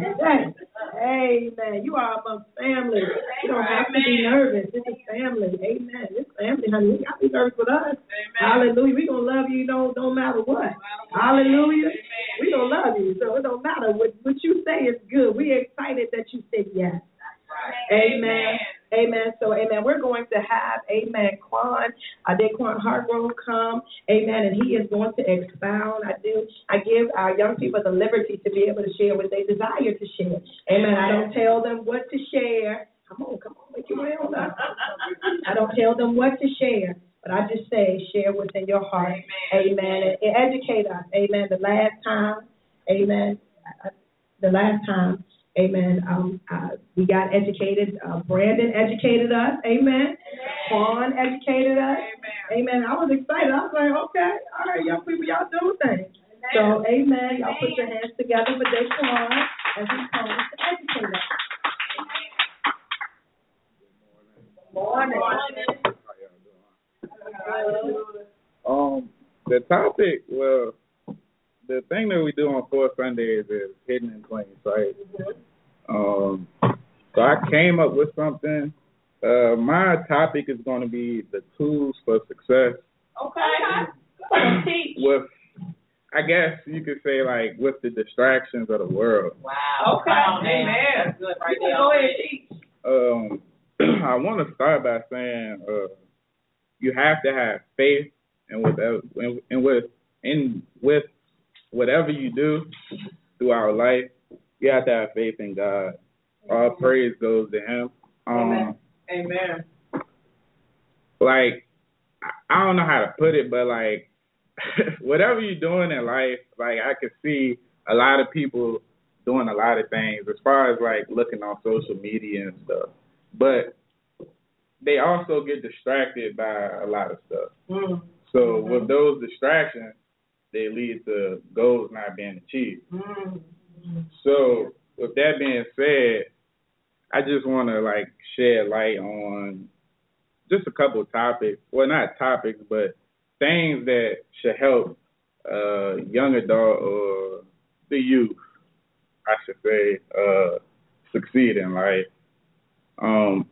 Amen. You are amongst family. You don't have to be nervous. This is family. Amen. This family, honey. You got to be nervous with us. Amen. Hallelujah. We're going to love you, no, no matter what. Hallelujah. We're going to love you. So it don't matter. What, what you say is good. We're excited that you said yes. Amen. Amen. So, amen. We're going to have, amen, Quan, I did Quan Hargrove come, amen, and he is going to expound. I do. I give our young people the liberty to be able to share what they desire to share. Amen. I don't tell them what to share. Come on, come on, make your way on up. I don't tell them what to share, but I just say share what's in your heart. Amen. Amen. And, and educate us. Amen. The last time, amen, the last time, amen. Um, uh, we got educated. Uh, Brandon educated us. Amen. Quan educated us. Amen. Amen. I was excited. I was like, okay, all right, young people, y'all do things. Amen. So, amen. Y'all put your hands together for Deshaun as he comes to educate us. Good morning. Um, the topic, well, the thing that we do on fourth Sundays is hidden in plain sight. Um, so I came up with something. Uh, my topic is going to be the tools for success. Okay. With, I guess you could say, like, with the distractions of the world. Wow. Okay. Amen. That's good right there. Go ahead, teach. Um, I want to start by saying uh, you have to have faith in whatever, in, in with, in with whatever you do throughout life. You have to have faith in God. All praise goes to Him. Um, Amen. Amen. Like, I don't know how to put it, but like, whatever you're doing in life, like I could see a lot of people doing a lot of things as far as like looking on social media and stuff. But they also get distracted by a lot of stuff. Mm. So mm-hmm. with those distractions, they lead to goals not being achieved. Mm. So with that being said, I just want to like shed light on just a couple of topics. Well, not topics, but things that should help uh, young adult or the youth, I should say, uh, succeed in life. Um,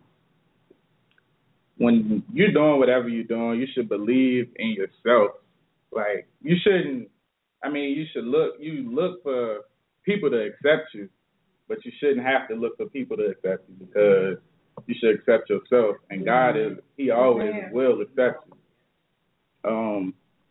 when you're doing whatever you're doing, you should believe in yourself. Like, you shouldn't, I mean, you should look, you look for people to accept you, but you shouldn't have to look for people to accept you because you should accept yourself. And God is, He always yeah. will accept you. Um,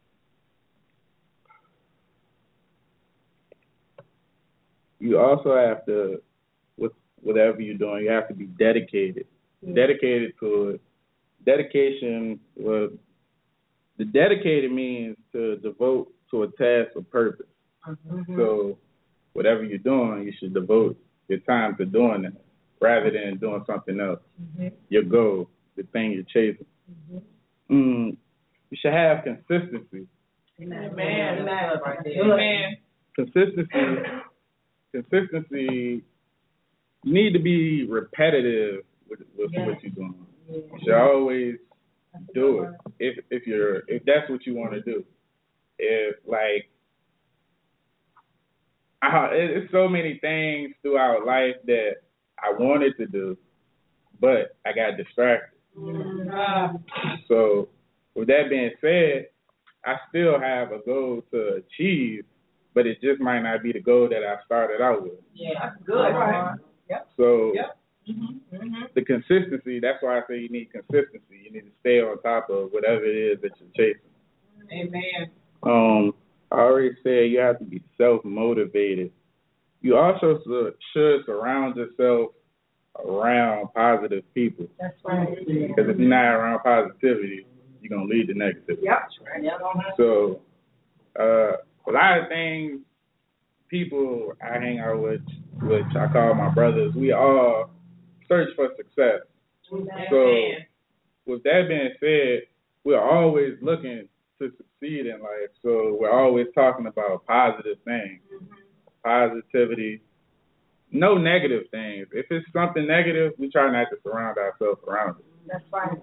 you also have to, with whatever you're doing, you have to be dedicated. Yeah. Dedicated to it. Dedication, well, the dedicated means to devote to a task or purpose. Mm-hmm. So whatever you're doing, you should devote your time to doing that rather than doing something else. Mm-hmm. Your goal, the thing you're chasing. Mm-hmm. Mm, you should have consistency. Amen. Amen. Amen. Consistency. Consistency. You need to be repetitive with, with yes. what you're doing. Yeah. You should always do it if if you're if that's what you want to do. If like I, it's so many things throughout life that I wanted to do, but I got distracted. Mm-hmm. So with that being said, I still have a goal to achieve, but it just might not be the goal that I started out with. Yeah, that's good. Right. Yep. So yep. Mm-hmm. Mm-hmm. the consistency, that's why I say you need consistency. You need to stay on top of whatever it is that you're chasing. Amen. Um, I already said you have to be self-motivated. You also should surround yourself around positive people. That's right. Because if you're not around positivity, you're going to lead to negativity. Yep. Right. Yep. So uh, a lot of things, people I hang out with, which I call my brothers, we all search for success. Amen. So with that being said, we're always looking to succeed in life. So we're always talking about positive things, mm-hmm. positivity, no negative things. If it's something negative, we try not to surround ourselves around it. That's right.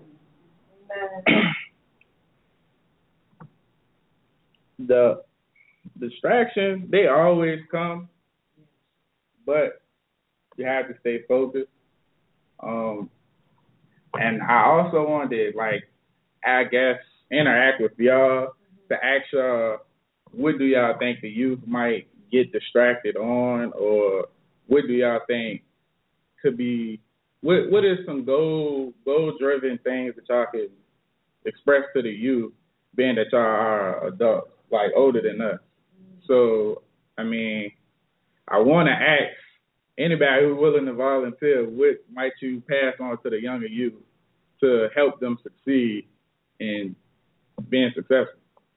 The distractions, they always come, but you have to stay focused. Um, and I also wanted, like, I guess, interact with y'all to ask y'all, what do y'all think the youth might get distracted on, or what do y'all think could be, what what is some goal, goal-driven things that y'all could express to the youth, being that y'all are adults, like older than us? So, I mean, I want to ask anybody who's willing to volunteer, what might you pass on to the younger youth to help them succeed in being successful?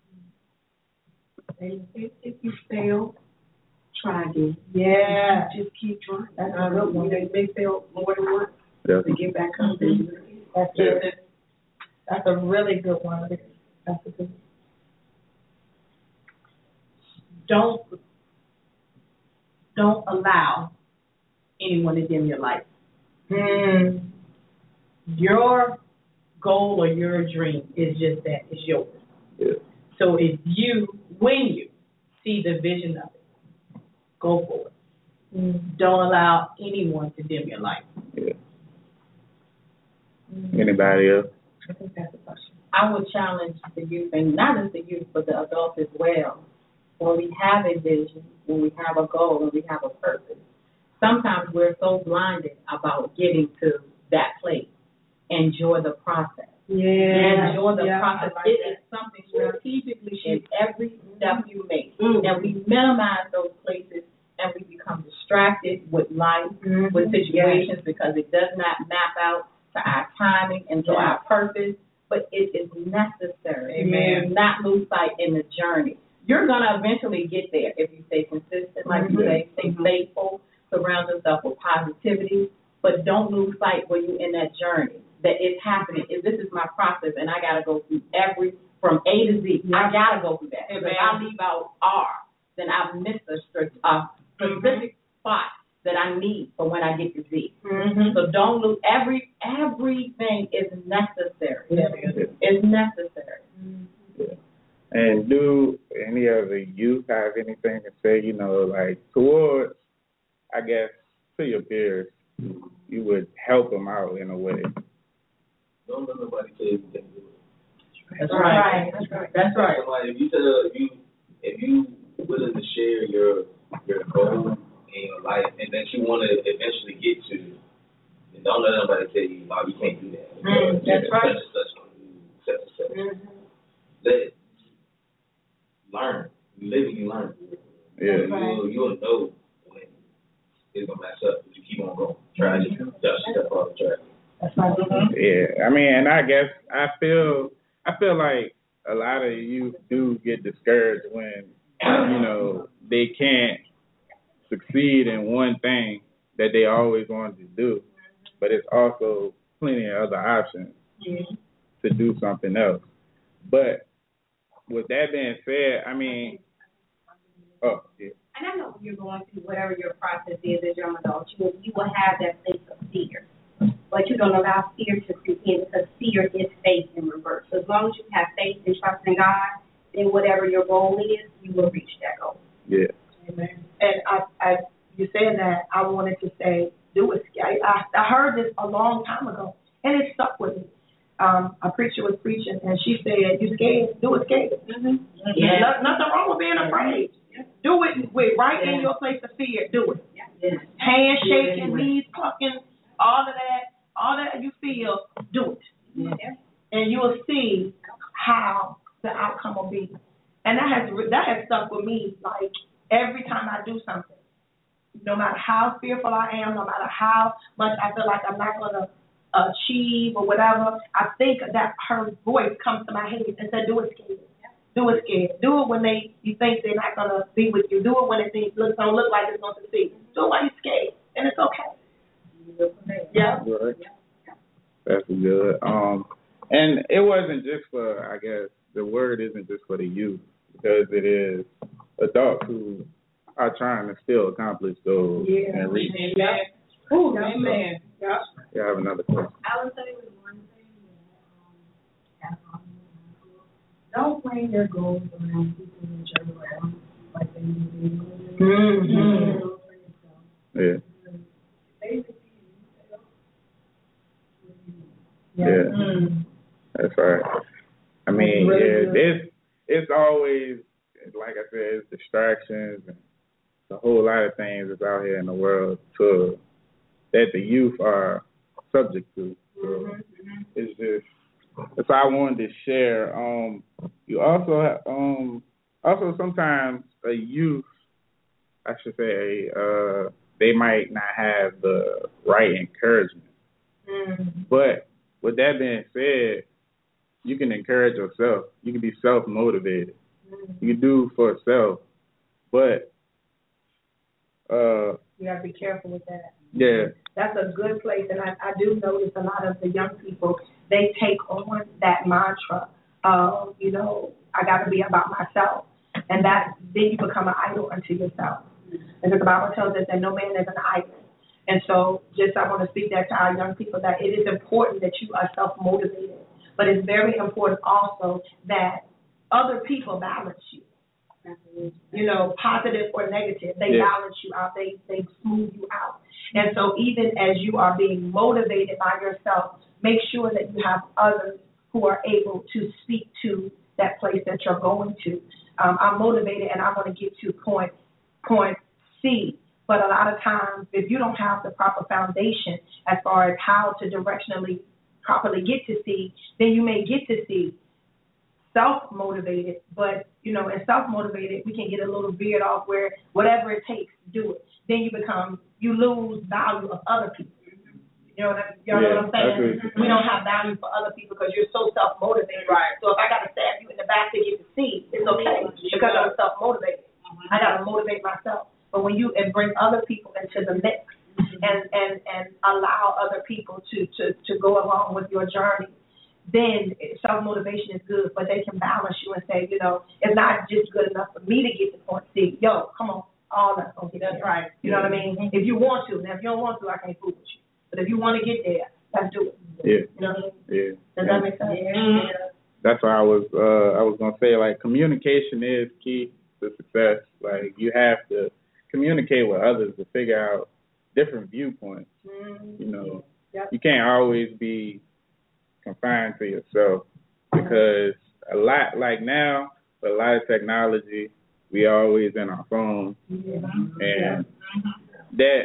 If, if you fail, try again. Yeah. Just keep trying. That's a real one. You know, you may fail more than once, Yeah. to get back up. Mm-hmm. That's Yeah. good. That's a really good one. That's a good one. Don't don't allow anyone to dim your light. Mm. Your goal or your dream is just that, it's yours. Yeah. So if you, when you see the vision of it, go for it. Mm. Don't allow anyone to dim your light. Yeah. Anybody else? I think that's a question. I would challenge the youth, and not just the youth, but the adults as well. When we have a vision, when we have a goal, when we have a purpose, sometimes we're so blinded about getting to that place. Enjoy the process. Yeah. Enjoy the yeah, process. like it that. is something strategically in every step you make. Mm-hmm. And we minimize those places and we become distracted with life, Mm-hmm. with situations, yeah. because it does not map out to our timing and to Yeah. our purpose, but it is necessary. Amen. Do not lose sight in the journey. You're going to eventually get there if you stay consistent, like Mm-hmm. you say, stay Mm-hmm. faithful, surround yourself with positivity, but don't lose sight when you're in that journey, that it's happening. If this is my process, and I got to go through every, from A to Z. I got to go through that. If I leave out R, then I've missed a, a specific mm-hmm. spot that I need for when I get to Z. Mm-hmm. So don't lose, every, everything is necessary. Yeah. It's necessary. Yeah. And do any of the youth have anything to say, you know, like towards, I guess, to your peers, you would help them out in a way? Don't let nobody tell you you can't do it. That's right. That's right. That's right. So, like, if you tell if you if you willing to share your your goal in your life and that you want to eventually get to, then don't let nobody tell you, oh, you can't do that. Mm, that's right. Such and such gonna do such and such. Mm-hmm. Let it learn. You live and you learn. Yeah. You'll you'll know when it's gonna mess up, but you keep on going. Try to just step off the track. That's right. Mm-hmm. Yeah, I mean, and I guess I feel I feel like a lot of youth do get discouraged when, you know, they can't succeed in one thing that they always wanted to do, but it's also plenty of other options Mm-hmm. to do something else. But with that being said, I mean, oh, yeah. And I know you're going through whatever your process is as young adult, you will, you will have that place of fear. But you don't allow fear to creep in because fear is faith in reverse. So as long as you have faith and trust in God, then whatever your goal is, you will reach that goal. Yeah. Amen. and I, I, you saying that, I wanted to say, do it. I, I, I heard this a long time ago, and it stuck with me. Um, a preacher was preaching, and she said, "You scared? Do it scared. Mm-hmm. Yeah. No, nothing wrong with being afraid. Do it with right in your place of fear. Do it. Yeah. Hand shaking, knees clucking, all of that, all that you feel. Do it, yeah. And you will see how the outcome will be. And that has that has stuck with me. Like every time I do something, no matter how fearful I am, no matter how much I feel like I'm not gonna achieve or whatever, I think that her voice comes to my head and said, "Do it scared. Do it scared. Do it when they you think they're not gonna be with you. Do it when it things look don't look like it's gonna succeed. Do it while you're scared, and it's okay." Yeah. Right. That's good. Um, and it wasn't just for, I guess, the word isn't just for the youth, because it is adults who are trying to still accomplish those yeah. and reach. Yeah. Ooh, amen. Yeah. Yeah, I have another question. I would say with one thing that um, don't claim your goals around people that you're around, like they do. Mm-hmm. Yeah. Basically, yeah. Mm-hmm. That's right. I mean, really yeah, it's it's always, like I said, it's distractions and a whole lot of things that's out here in the world to that the youth are subject to. So mm-hmm. it's just that's what I wanted to share. Um, you also um also sometimes a youth, I should say, uh, they might not have the right encouragement. Mm-hmm. But with that being said, you can encourage yourself. You can be self-motivated. Mm-hmm. You can do for self. But uh, you got to be careful with that. Yeah. That's a good place. And I, I do notice a lot of the young people, they take on that mantra of, you know, I got to be about myself. And that then you become an idol unto yourself. And the Bible tells us that no man is an idol. And so just I want to speak that to our young people, that it is important that you are self-motivated. But it's very important also that other people balance you. You know, positive or negative, they yeah. balance you out. They they smooth you out. And so even as you are being motivated by yourself, make sure that you have others who are able to speak to that place that you're going to. Um, I'm motivated and I want to get to point point C. But a lot of times, if you don't have the proper foundation as far as how to directionally properly get to C, then you may get to C self-motivated, but, you know, and self-motivated, we can get a little veered off where whatever it takes, do it. Then you become, you lose value of other people. You know what, I, y'all yeah, know what I'm saying? We don't have value for other people because you're so self-motivated. Right. So if I got to stab you in the back to get to see, it's okay because I'm self-motivated. I got to motivate myself. But when you and bring other people into the mix and, and, and allow other people to, to, to go along with your journey, then self-motivation is good, but they can balance you and say, you know, it's not just good enough for me to get to point C. Yo, come on, all that's going to get there. Right. You know what I mean? If you want to. Now, if you don't want to, I can't fool with you. But if you want to get there, let's do it. Yeah. You know what I mean? Yeah. Does that make sense? Yeah. Mm-hmm. That's why I was, uh, I was going to say, like, communication is key to success. Like, you have to communicate with others to figure out different viewpoints. Mm-hmm. You know, yep. You can't always be confined to yourself because a lot like now with a lot of technology, we always in our phones, yeah. and that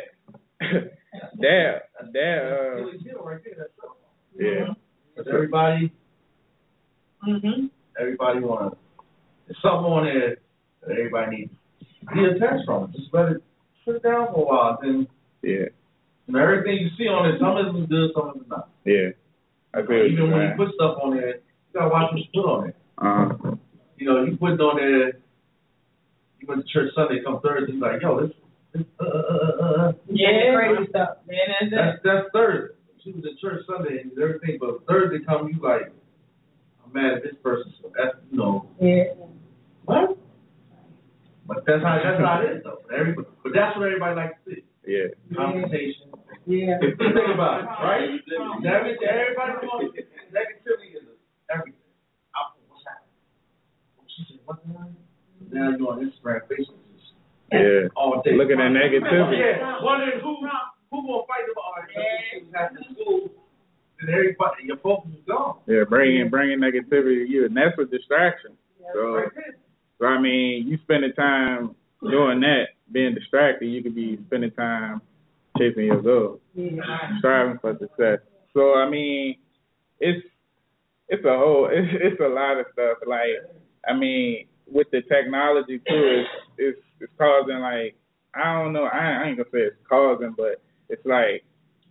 that that uh, yeah. Everybody, mm-hmm. everybody want there's something on there that everybody needs to get a text from. Just let it sit down for a while, then yeah. And everything you see on it, some of it is good, some of it is not. Yeah. I feel Even you, when you put stuff on there, you gotta watch what you put on there. Uh-huh. You know, you put it on there. You went to church Sunday, come Thursday, you're like, yo, this, this uh, uh, uh, yeah, crazy stuff. Man, that's, that's that's Thursday. She was at church Sunday and everything, but Thursday come, you like, I'm mad at this person. So that's, you know, yeah. What? But that's how that's how it is, though. Everybody, but that's what everybody likes to see. Yeah. Confrontation. Yeah. Think about it, right? Everybody, everybody wants negativity is everything. What's happening? She said, what's happening? Now you're on Instagram, Facebook, yeah. all day. looking at negativity. Yeah, wondering who who gonna fight the ball. After school, and everybody, your focus is gone. Yeah, bringing bringing negativity to you, and that's a distraction. So, Right. so I mean, you spending time doing that, being distracted, you could be spending time chasing your goals, striving for success. So I mean, it's it's a whole it's, it's a lot of stuff. Like I mean, with the technology too, it's it's, it's causing like I don't know. I, I ain't gonna say it's causing, but it's like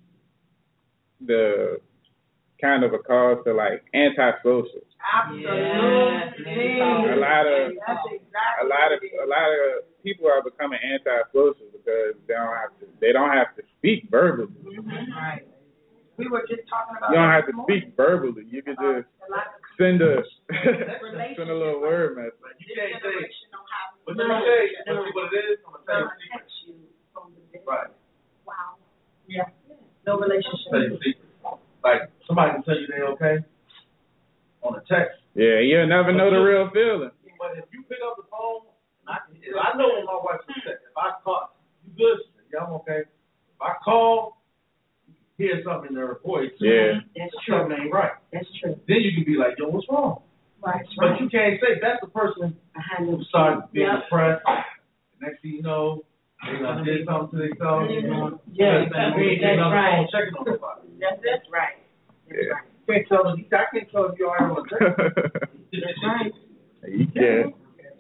the kind of a cause to like antisocial. Absolutely. A lot of a lot of a lot of people are becoming antisocial because they don't have to they don't have to speak verbally. Right. We were just talking about. You don't have to speak verbally. You can just send a send a little word message. You can't say. But let me tell you, let me see what it is. I'm gonna tell you a secret. Right. Wow. Yeah. No relationship. Tell you a secret. Like somebody can tell you they okay on a text. Yeah, you'll never know the real feeling. But if you pick up the phone, I, I know when my wife says that. If I call, you good? She said, yeah, I'm okay. If I call, you hear something in her voice. Yeah. That's true. Something ain't right. That's true. Then you can be like, yo, what's wrong? Right. But you can't say that's the person who started being Yep. depressed. Next thing you know, they done did something to themselves. Yeah, we ain't that's getting on the right. phone checking on nobody. That's that's right. Yeah. You can't tell them. I can't tell if you are on a text. That's right. You can.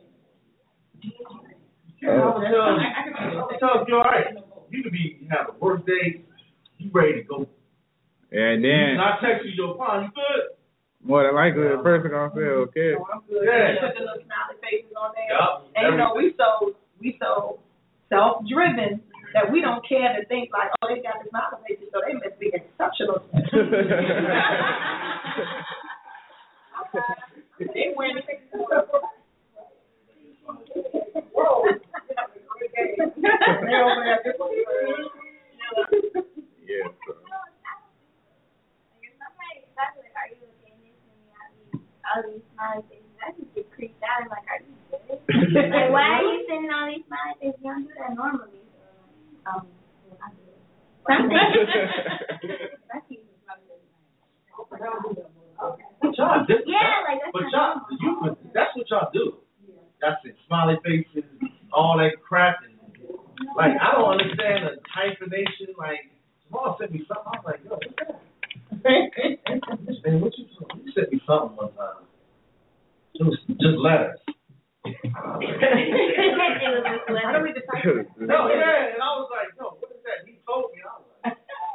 I can tell if you're all right. You could be you have a work day, you ready to go. And then And I text you, yo, fine, you good? more than likely the person gonna say okay. I'm good. Yeah. Put the little smiley faces on there. Yup. And you know, we so we so self driven that we don't care to think like, oh, they got the smiley faces, so they must be exceptional. They win. Whoa. They're over there. Yeah. So. All these smiley faces, I just get creeped out and like, are you good? Like, why are you sending all these smiley faces? You don't do that normally. So, um, I do it. But y'all different. Yeah, like that's But not y'all, normal. you, that's what y'all do. That's it. Smiley faces, all that crap. And, like, I don't understand the hyphenation. Like, Jamal sent me something. I was like, yo, what's that? Man, what you, you sent me something one time. It was just letters. It was just How do we decide? No, yeah, and I was like, no, what is that? He told me. I was like,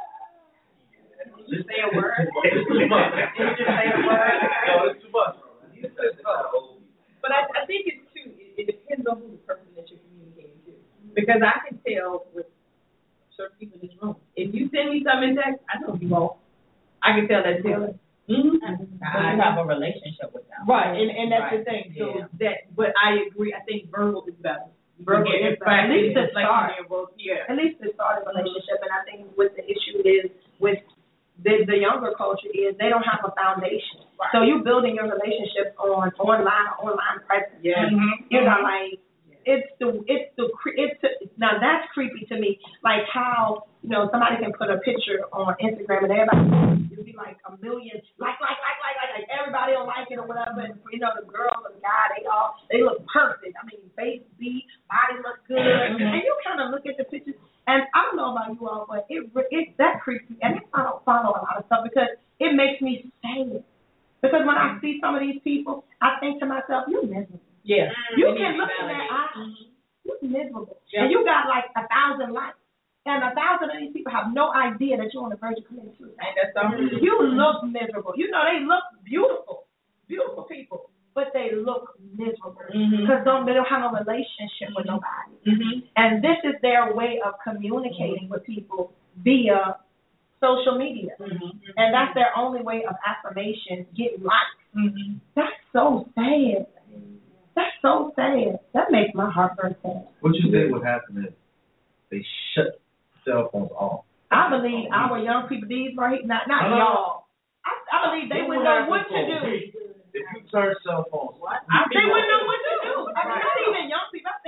Did you say a word? it's too much. Did you just say a word? No, it's too much. He said, no. But I, I think it's too, it, it depends on who the person that you're communicating to. Because I can tell with certain people in this room, if you send me something in text, I know you won't. I can tell that feeling. Mm-hmm. I have a relationship with them. Right, and, and that's Right. the thing. So Yeah. that, but I agree. I think verbal is better. Verbal Yeah, is in better. fact, At least it's to like start. when they're both- yeah. At least to start a relationship, and I think what the issue is with the, the younger culture is they don't have a foundation. Right. So you building your relationship on online online presence. Yeah. You know, like it's the it's the cre- it's the, now that's creepy to me. Like how you know somebody can put a picture on Instagram and everybody it'll be like a million like like like like like like everybody will like it or whatever. And, you know the girl or the guy they all they look perfect. I mean face beat, body looks good, and you kind of look at the pictures. And I don't know about you all, but it it that creeps me. And I don't follow a lot of stuff because it makes me sad. Because when I see some of these people, I think to myself, you're miserable. Yeah. You can look in their eyes. You're miserable. Yeah. And you got like a thousand likes. And a thousand of these people have no idea that you're on the verge of committing suicide. Ain't that something? You look miserable. You know, they look beautiful. Beautiful people. But they look miserable. Mhm. Because don't, they don't have a relationship with nobody. Mm-hmm. And this is their way of communicating with people via social media. Mm-hmm. And that's their only way of affirmation, get likes. Mm-hmm. That's so sad. That's so sad. That makes my heart very sad. What you think would happen if they shut cell phones off? I believe our young people, these right here, not, not Uh-huh. y'all. I, I believe they would know what to do. If you turn cell phones off, They wouldn't know what to do. I mean, not even young people. I think adults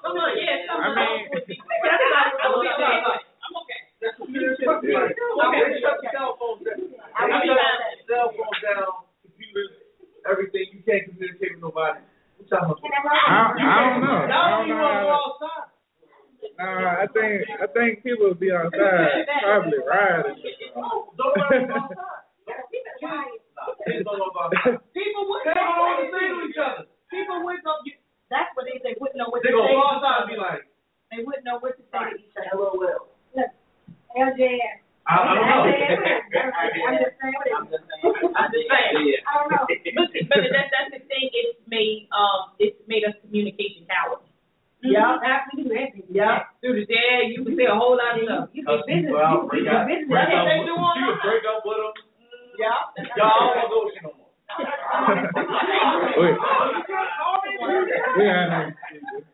Come on, yeah, come I on. mean, I'm okay. I'm okay. That's what you're saying. Like, I wish shut the cell phones down. I wish shut the cell phones down, computers, everything. You can't communicate with nobody. What y'all gonna do? I, I don't know. I Y'all don't you know. want to go how- outside. Nah, I think I think people will be outside, probably riding. Don't nobody go outside. Nah, kids don't go outside. People would They don't know what to say to each other. People would go. That's what they say. Wouldn't know what They to gonna say. go outside and be like, They wouldn't know what to say to each other. LOL. L J S. I, I don't know. I'm just saying. I'm just saying. I'm just saying. I don't know. But, but that, that's the thing. It's made um, it's made us communication cowards. Yeah, absolutely. Yeah. Through the dad, you can say a whole lot of stuff. You Cuss can business. people out, break You out, can business. break That's up what they with do them. on You can break up with them. Yeah. Y'all don't go with you no more. Wait, we got no excuses.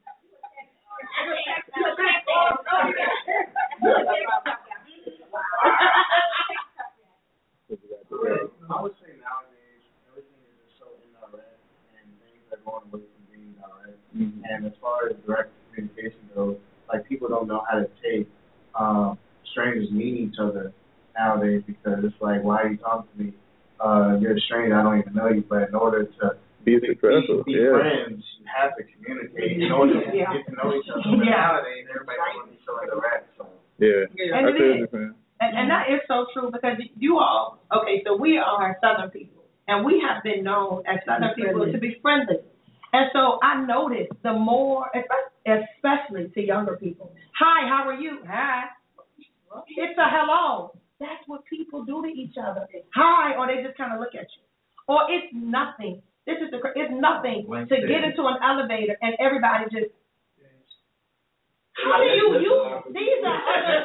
I would say nowadays everything is just so indirect and things are going away from being direct. Mhm. And as far as direct communication goes, like people don't know how to take um, strangers meeting each other nowadays because it's like, why are you talking to me? Uh, you're a stranger, I don't even know you. But in order to Be successful, be, be yeah. friends, you have to communicate in order to Yeah. get to know each other. But Yeah. nowadays everybody wants to be so indirect. So. Yeah, And I it feel is. what you're saying. And, and that is so true because you all, okay, so we are Southern people, and we have been known as Southern people to be friendly. And so I noticed the more, especially to younger people, hi, how are you? Hi. It's a hello. That's what people do to each other. Hi, or they just kind of look at you. Or it's nothing. This is the, it's nothing to get into an elevator and everybody just, how do you, you, these are other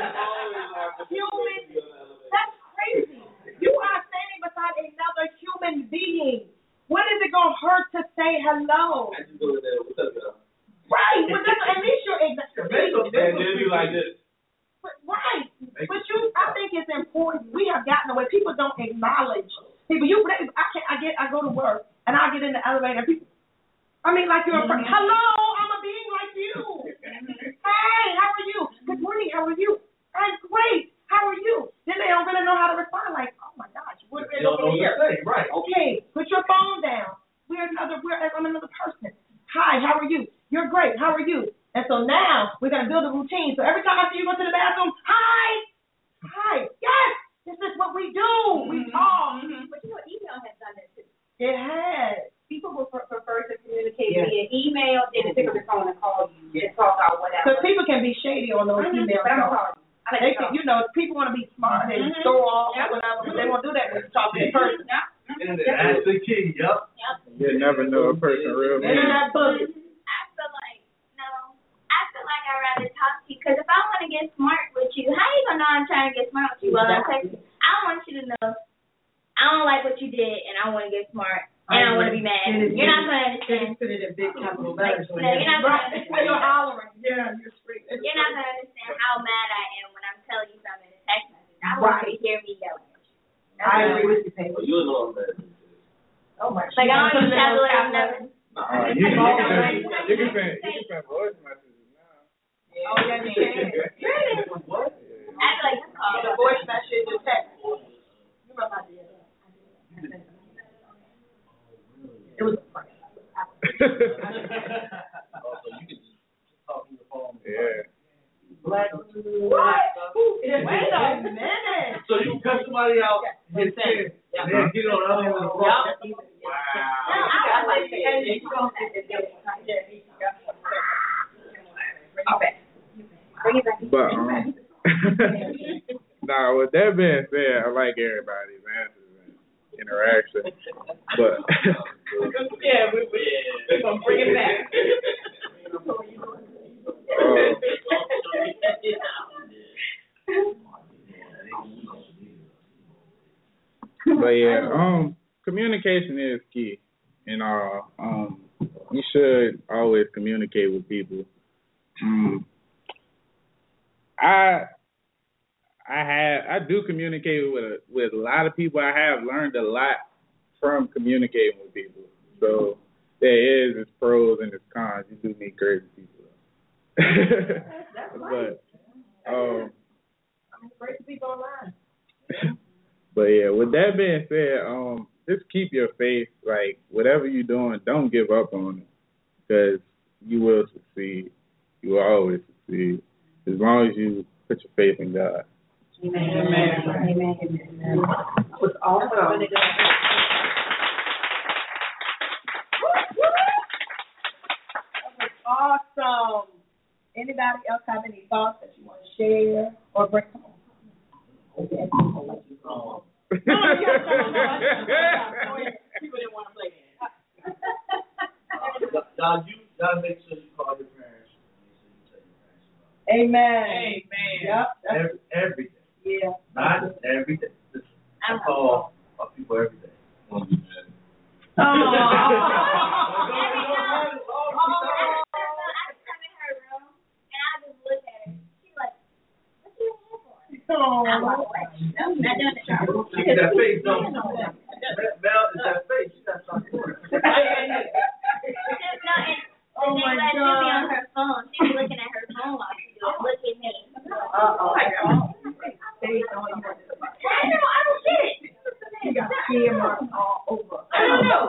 humans. That's crazy. You are standing beside another human being. What is it going to hurt to say hello? I just go there. What's up, y'all? Right. Well, that's, at least you're exactly. And then be like this. Right. But you, I think it's important. We have gotten away. People don't acknowledge people. You, I can I get, I go to work and I get in the elevator. And people, I mean, like you're a friend. Hello, I'm a being like you. Hey, how are you? Good morning. How are you? I'm great. How are you? Then they don't really know how to respond. Like, oh my gosh, we're They don't know over what here. to say, right. Okay, put your phone down. We're another. We're I'm another person. Hi, how are you? You're great. How are you? And so now we're gonna build a routine. So every time I see you go to the bathroom, hi, hi, yes, this is what we do. We talk. But you know, email has done that too. It has. People would pre- prefer to communicate Yeah. via email than to pick up the phone and call you and talk about whatever. Because people can be shady on those Mhm, emails. but I'm gonna call you. I like They to can, talk. you know, people want to be smart and Mhm. show off Yep. or whatever, but they won't do that when you talk to the person. And that's the key, yup. You never know a person real And then man. that boogie. I feel like, no, I feel like I'd rather talk to you, because if I want to get smart with you, how you going to know I'm trying to get smart with you while I'm texting? I want you to know I don't like what you did, and I want to get smart, and I, I want to be mad. You're not going to understand. Put it in big capital letters. No, you're not going to Right. understand. You're hollering. Yeah, you're screaming. You're not going to understand how mad I am when I'm telling you something in a text message. I want you to hear me yelling at you. I agree with you, Taylor. Well, you know that. Oh my Like, I don't even God. have to let them know. Uh, you, you, can send, you can send you can send voice messages now. Oh, yeah, you can. Really? What? I feel like it's called The voice message is text. You remember I did that. It was funny. Oh, so you can just talk on the phone. Yeah. What? Wait a minute. So you cut somebody out, hit ten, and then get on the other end of the phone. But um, nah, with that being said, I like everybody's answers and interaction. But Yeah, we, we, we're going to bring it back. but yeah, um, communication is key. And uh, um, you should always communicate with people. Um, I I have I do communicate with a, with a lot of people. I have learned a lot from communicating with people. So there is its pros and its cons. You do meet crazy people. That's right. But um, I mean, crazy people online. But yeah, with that being said, um, just keep your faith. Like whatever you're doing, don't give up on it, because you will succeed. You will always succeed as long as you put your faith in God. Amen. Amen. Amen. Amen. That was awesome. That was awesome. Anybody else have any thoughts that you want to share or bring? Come on. Okay. No, you have to come on. People didn't want to play that. Y'all, you gotta make sure you call your parents. Amen. Amen. Yep. Every, every day. Yeah. Not every day. Listen, I call my people every day. Every time I come in her room and I just look at her, she's like, "What you here for?" Oh. I'm like, "What? No, not doing it." Look at that face, don't you? Mel, is that face? She got something for it. Oh my God. She'll be on her phone. She's looking at her phone while she's doing. Look at me. Uh-oh. I know, I don't get it. She got cameras all over. I don't know.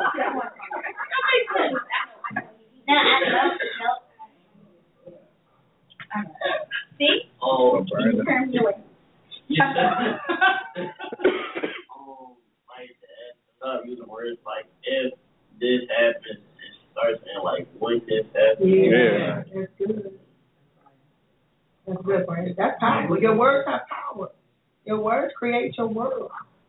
No, I don't know. See? Oh, You turn me away. Um, like that. Stop using words like if this happens, it starts saying like when this happens. Yeah. That's good. That's good, Brandon. That's powerful. Your words have power. Your words create your world.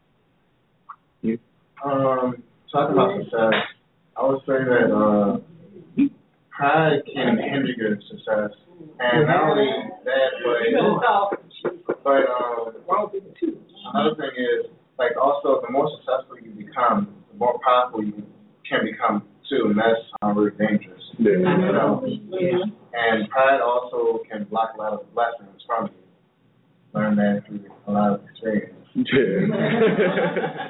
Um, talking about success, I would say that uh, pride can hinder your success, and not only that, but but um, another thing is like also the more successful you become, the more powerful you can become too, and that's uh, really dangerous. Yeah. You know? And pride also can block a lot of blessings from you. Learn that through a lot of experience. Yeah.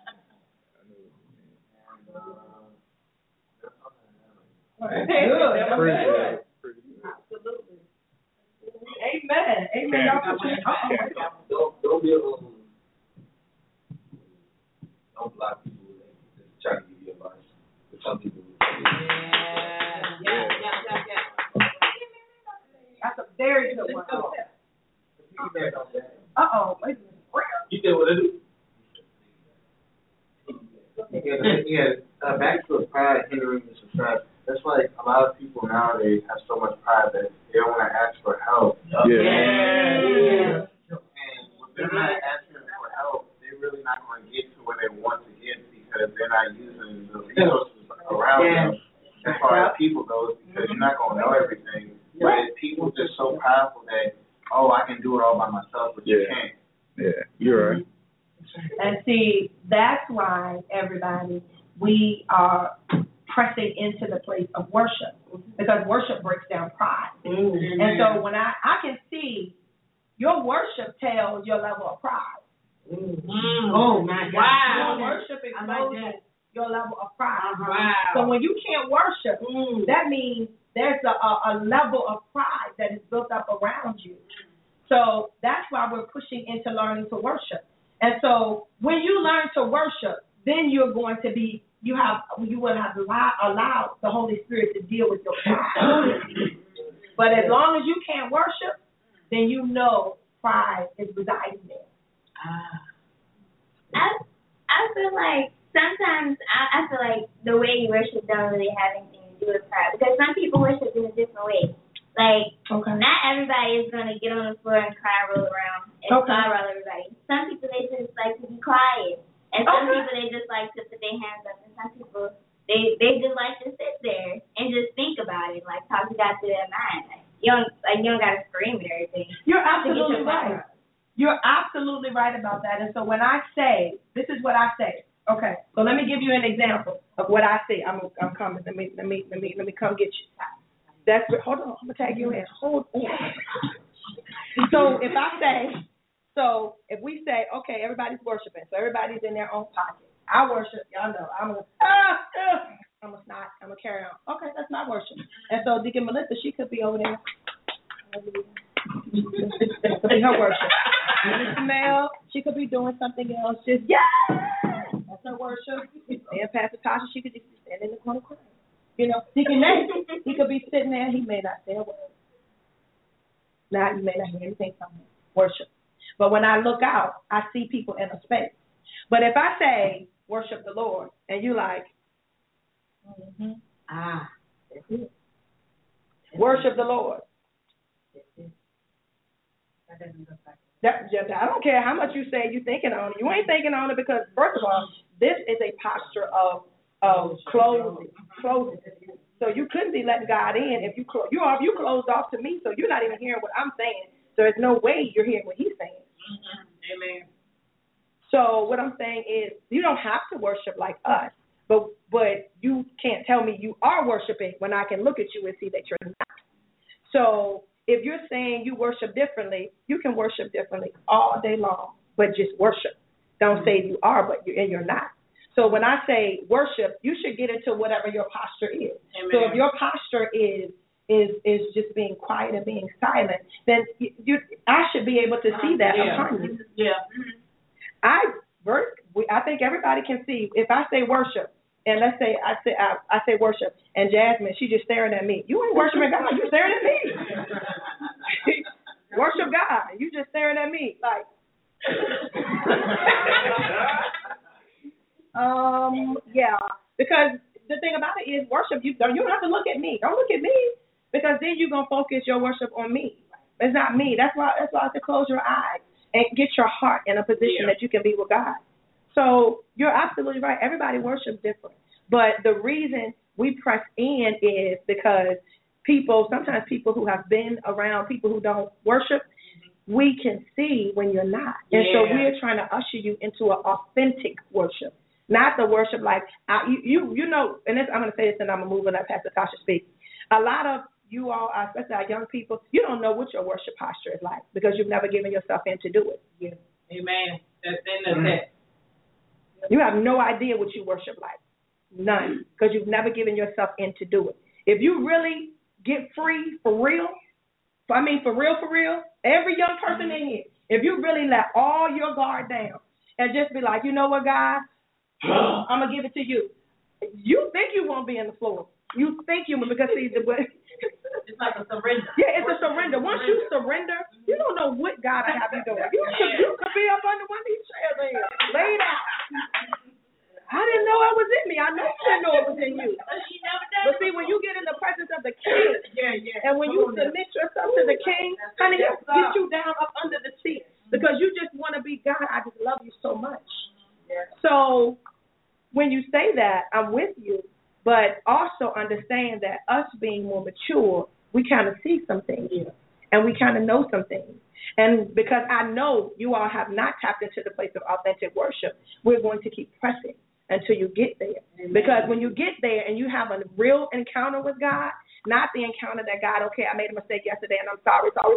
That's good. That's Pretty good. good. Absolutely. Amen. Amen. Y'all can uh-oh. Don't don't be a um, don't block people that try to give you advice. But some people will tell you. Yeah, yeah, yeah, yeah. That's a very good one. Uh-oh. Wait a minute. You did what I do. Yeah, yeah. Uh, back to the pride hindering the success. That's like a lot of people nowadays have so much pride that they don't want to ask for help. Yeah. Yeah. And when they're not asking for help, they're really not going to get to where they want to get because they're not using the resources around them as far as people goes, because you're not going to know everything. But people are just so powerful that, oh, I can do it all by myself, but you Yeah. can't. Yeah, you're right. And see, that's why, everybody, we are pressing into the place of worship, because worship breaks down pride. Mm-hmm. And so when I, I can see your worship tells your level of pride. Mm-hmm. Oh, my God. Wow. Your worship exposes like your level of pride. Uh-huh. Wow. So when you can't worship, mm. that means there's a, a, a level of pride that is built up around you. So that's why we're pushing into learning to worship. And so when you learn to worship, then you're going to be, you have, you will have allowed, allowed the Holy Spirit to deal with your pride. But as long as you can't worship, then you know pride is residing there. I I feel like sometimes I, I feel like the way you worship don't really have anything to do with pride, because some people worship in a different way. Like, okay. Not everybody is going to get on the floor and cry, roll around, and okay. cry roll everybody. Some people, they just like to be quiet. And some okay. people, they just like to put their hands up. And some people, they they just like to sit there and just think about it, like talk to God through their mind. Like, you don't, like, you don't got to scream and everything. You're absolutely right. You're absolutely right about that. And so when I say, this is what I say. Okay, so let me give you an example of what I say. I'm, I'm coming. Let me, let me, let me, let me come get you. That's what, hold on, I'm gonna tag you in. Hold on. So if I say, so if we say, okay, everybody's worshiping, so everybody's in their own pocket. I worship, y'all know. I'm gonna, ah, ah, I'm gonna not, I'm gonna carry on. Okay, that's not worship. And so Deacon Melissa, she could be over there. That's her worship. Minister Mel, she could be doing something else. Just yeah, that's her worship. And Pastor Tasha, she could just be standing in the corner crying. You know, Deacon Nate, he could be sitting there. He may not say a word. Now you may not hear anything from him. Worship. But when I look out, I see people in a space. But if I say worship the Lord, and you like, mm-hmm. ah, that's it. Worship the Lord. That, I don't care how much you say you're thinking on it. You ain't thinking on it because, first of all, this is a posture of of closing, closing. So you couldn't be letting God in if you clo- you are you closed off to me. So you're not even hearing what I'm saying. So there's no way you're hearing what He's saying. Mm-hmm. Amen. So what I'm saying is, you don't have to worship like us, but but you can't tell me you are worshiping when I can look at you and see that you're not. So if you're saying you worship differently, you can worship differently all day long, but just worship. Don't say you are, but you and you're not. So when I say worship, you should get into whatever your posture is. Amen. So if your posture is is is just being quiet and being silent, then you, you I should be able to see that yeah. upon you. Yeah. I work. I think everybody can see if I say worship, and let's say I say I, I say worship, and Jasmine, she just staring at me. You ain't worshiping God. You staring at me. Worship God. You just staring at me like. um. Yeah. Because the thing about it is worship. You don't. You don't have to look at me. Don't look at me, because then you're gonna focus your worship on me. It's not me. That's why. That's why I have to close your eyes and get your heart in a position yeah. that you can be with God. So you're absolutely right. Everybody worships different. But the reason we press in is because people, sometimes people who have been around people who don't worship, mm-hmm. we can see when you're not. And yeah. so we're trying to usher you into an authentic worship, not the worship like, I, you, you you know, and this, I'm going to say this and I'm going to move and let Pastor Tasha speak. A lot of you all, especially our young people, you don't know what your worship posture is like because you've never given yourself in to do it. Yeah. Amen. That's in the text. You have no idea what you worship like. None. Because you've never given yourself in to do it. If you really get free for real, for, I mean for real, for real, every young person in here, if you really let all your guard down and just be like, you know what, God, I'm going to give it to you. You think you won't be in the floor. You think you will because see the way. It's like a surrender. Yeah, it's a surrender. Once you surrender, you don't know what God will have you doing. You could, you could be up under one of these chairs and laid out. I didn't know it was in me. I know you didn't know it was in you. But see, when you get in the presence of the King, yeah, yeah. and when you submit yourself to the King, honey, he'll get you down up under the seat because you just want to be God. I just love you so much. Yeah. So when you say that, I'm with you. But also understand that us being more mature, we kind of see some things, yeah. and we kind of know some things. And because I know you all have not tapped into the place of authentic worship, we're going to keep pressing until you get there. Amen. Because when you get there and you have a real encounter with God, not the encounter that God, okay, I made a mistake yesterday and I'm sorry, sorry.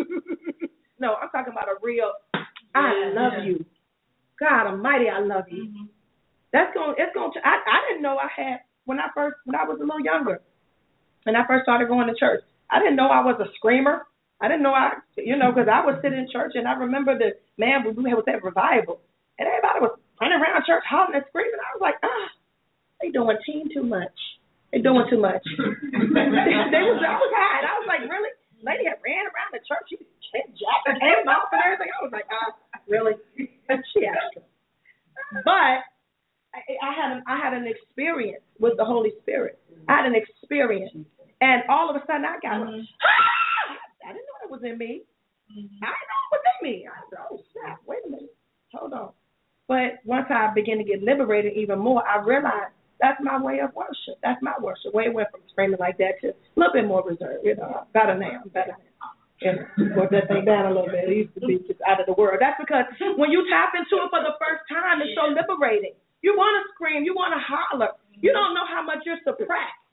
No, I'm talking about a real, I yeah, love yeah. you. God Almighty, I love you. Mm-hmm. That's going, it's going to, I, I didn't know I had, When I first, when I was a little younger, when I first started going to church, I didn't know I was a screamer. I didn't know I, you know, because I would sit in church and I remember the man we was at revival, and everybody was running around church hollering and screaming. I was like, ah, they doing teen too much. They doing too much. they was, I was high, and I was like, really? Lady had ran around the church. She jacked came off and everything. I was like, ah, really? She asked her. But I, I had an I had an experience with the Holy Spirit. I had an experience, and all of a sudden I got, mm-hmm. ah! I didn't know it was in me. Mm-hmm. I didn't know it was in me. I said, oh snap! Wait a minute, hold on. But once I began to get liberated even more, I realized that's my way of worship. That's my worship. Way it went from screaming like that to a little bit more reserved. You know, better now, better now. You know, work that thing down a little bit. It used to be just out of the world. That's because when you tap into it for the first time, it's so liberating. You want to scream. You want to holler. You don't know how much you're suppressed.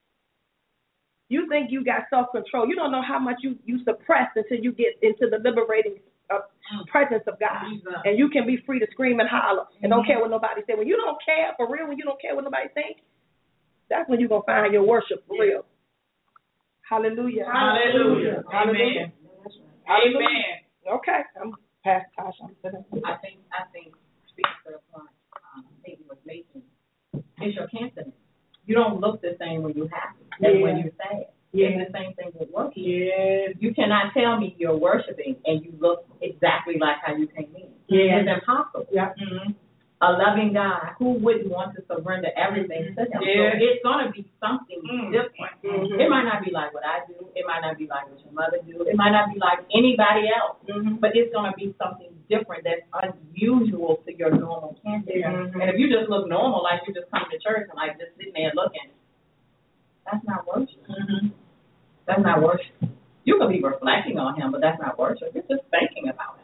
You think you got self-control. You don't know how much you, you suppress until you get into the liberating uh, presence of God. And you can be free to scream and holler and don't care what nobody says. When you don't care, for real, when you don't care what nobody thinks, That's when you're going to find your worship for real. Hallelujah. Hallelujah. Hallelujah. Amen. Okay. I'm past Tasha. I'm sitting. I think, I think, speaking to the point, um, I think it was making, it's your countenance. You don't look the same when you're happy as Yeah. when you're sad. Yeah. It's the same thing with worship. Yeah. You cannot tell me you're worshiping and you look exactly like how you came in. Yeah. It's impossible. Yeah. Mm-hmm. A loving God, who wouldn't want to surrender everything to Him? Yeah. So it's going to be something Mm. different. Mm-hmm. It might not be like what I do. It might not be like what your mother do. It might not be like anybody else. Mm-hmm. But it's going to be something different that's unusual to your normal candidate. Mm-hmm. And if you just look normal, like you just come to church and like just sitting there looking, that's not worship. Mm-hmm. That's not worship. You can be reflecting on Him, but that's not worship. You're just thinking about Him.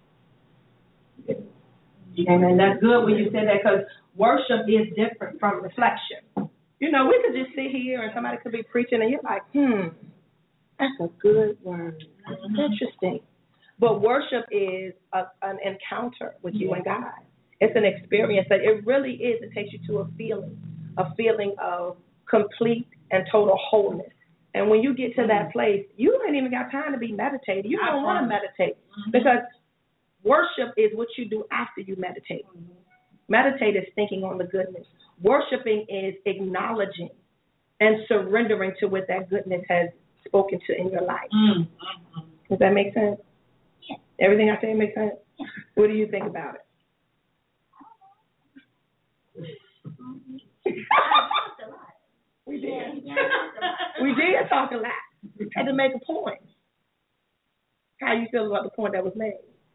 Amen. That's good when you say that, because worship is different from reflection. You know, we could just sit here and somebody could be preaching and you're like, hmm, that's a good word. That's interesting. But worship is a, an encounter with you and God. It's an experience that it really is. It takes you to a feeling, a feeling of complete and total wholeness. And when you get to that place, you ain't even got time to be meditating. You don't want to meditate because worship is what you do after you meditate. Mm-hmm. Meditate is thinking on the goodness. Worshiping is acknowledging and surrendering to what that goodness has spoken to in your life. Mm-hmm. Does that make sense? Yeah. Everything I say makes sense? Yeah. What do you think about it? We did. We did talk a lot. We had to make a point. How you feel about the point that was made?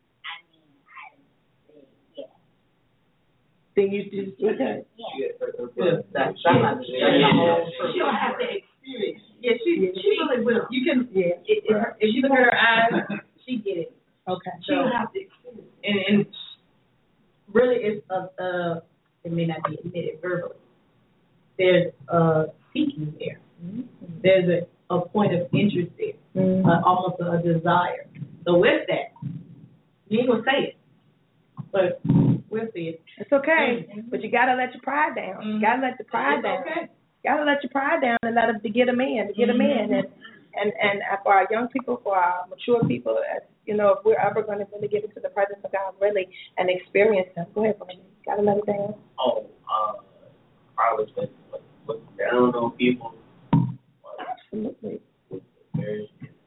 Then you just okay. Yeah. That's she don't have to experience. Yeah, she she really will. You can yeah. If, if you look at her eyes, she get it. Okay. She don't have to experience. And and really, it's a uh, it may not be admitted verbally. There's a seeking there. Mm-hmm. There's a, a point of interest there, mm-hmm. uh, almost a, a desire. So with that, you ain't gonna say it, but we'll see it. It's okay, mm-hmm. but you gotta let your pride down. Mm-hmm. You gotta let your pride it's down. Okay. You gotta let your pride down and let them to get them in, to get them mm-hmm. in, and and and for our young people, for our mature people, as you know, if we're ever going to really get into the presence of God, really, and experience Him, go ahead, Brandon. You gotta let it down. Oh, uh, I was like, look down on people. Absolutely. Very,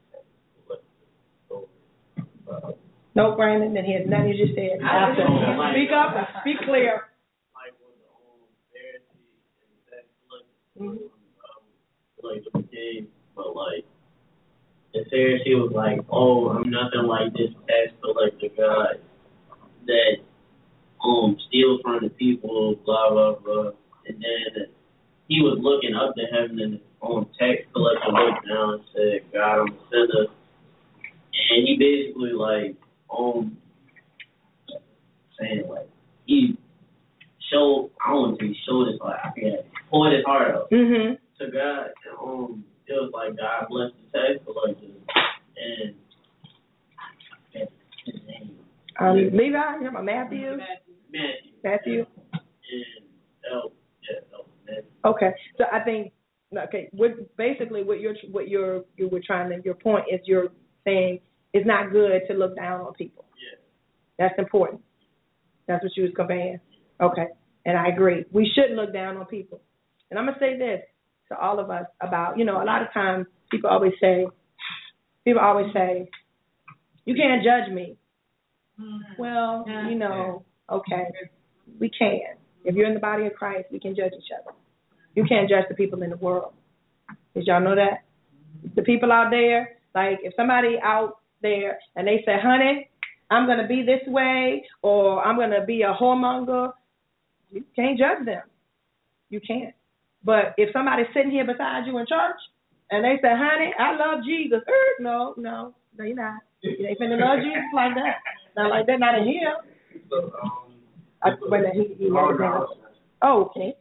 No, Brandon, and he has nothing you just said. I like, speak up and speak clear. Like when the um, Pharisee and that like, mm-hmm. um, like the game, but like the Pharisee was like, "Oh, I'm nothing like this tax collector guy that um steals from the people, blah blah blah," and then he was looking up to heaven, and the um, tax collector looked down and said, "God, I'm a sinner," and he basically like. Um, saying like he showed, I don't want to say he showed his heart, I forget, poured his heart out mm-hmm. to God. And, um, it was like God blessed the tax collector, and I forget his name. Um, Levi, you know, Matthew. Matthew. Matthew. And that, yeah, that was Matthew. Okay, so I think okay, what basically what you're what you're you were trying to your point is you're saying. It's not good to look down on people. Yeah. That's important. That's what you was conveying. Okay. And I agree. We shouldn't look down on people. And I'm going to say this to all of us about, you know, a lot of times people always say, people always say, you can't judge me. Mm-hmm. Well, yeah. you know, okay, we can. If you're in the body of Christ, we can judge each other. You can't judge the people in the world. Did y'all know that? The people out there, like if somebody out there and they say, honey, I'm going to be this way or I'm going to be a whoremonger, you can't judge them. You can't. But if somebody's sitting here beside you in church and they say, honey, I love Jesus. Er, no, no, no, you're not. You ain't finna love Jesus like that. Not like that, not in here. So, um, I, but he, he oh, oh, okay.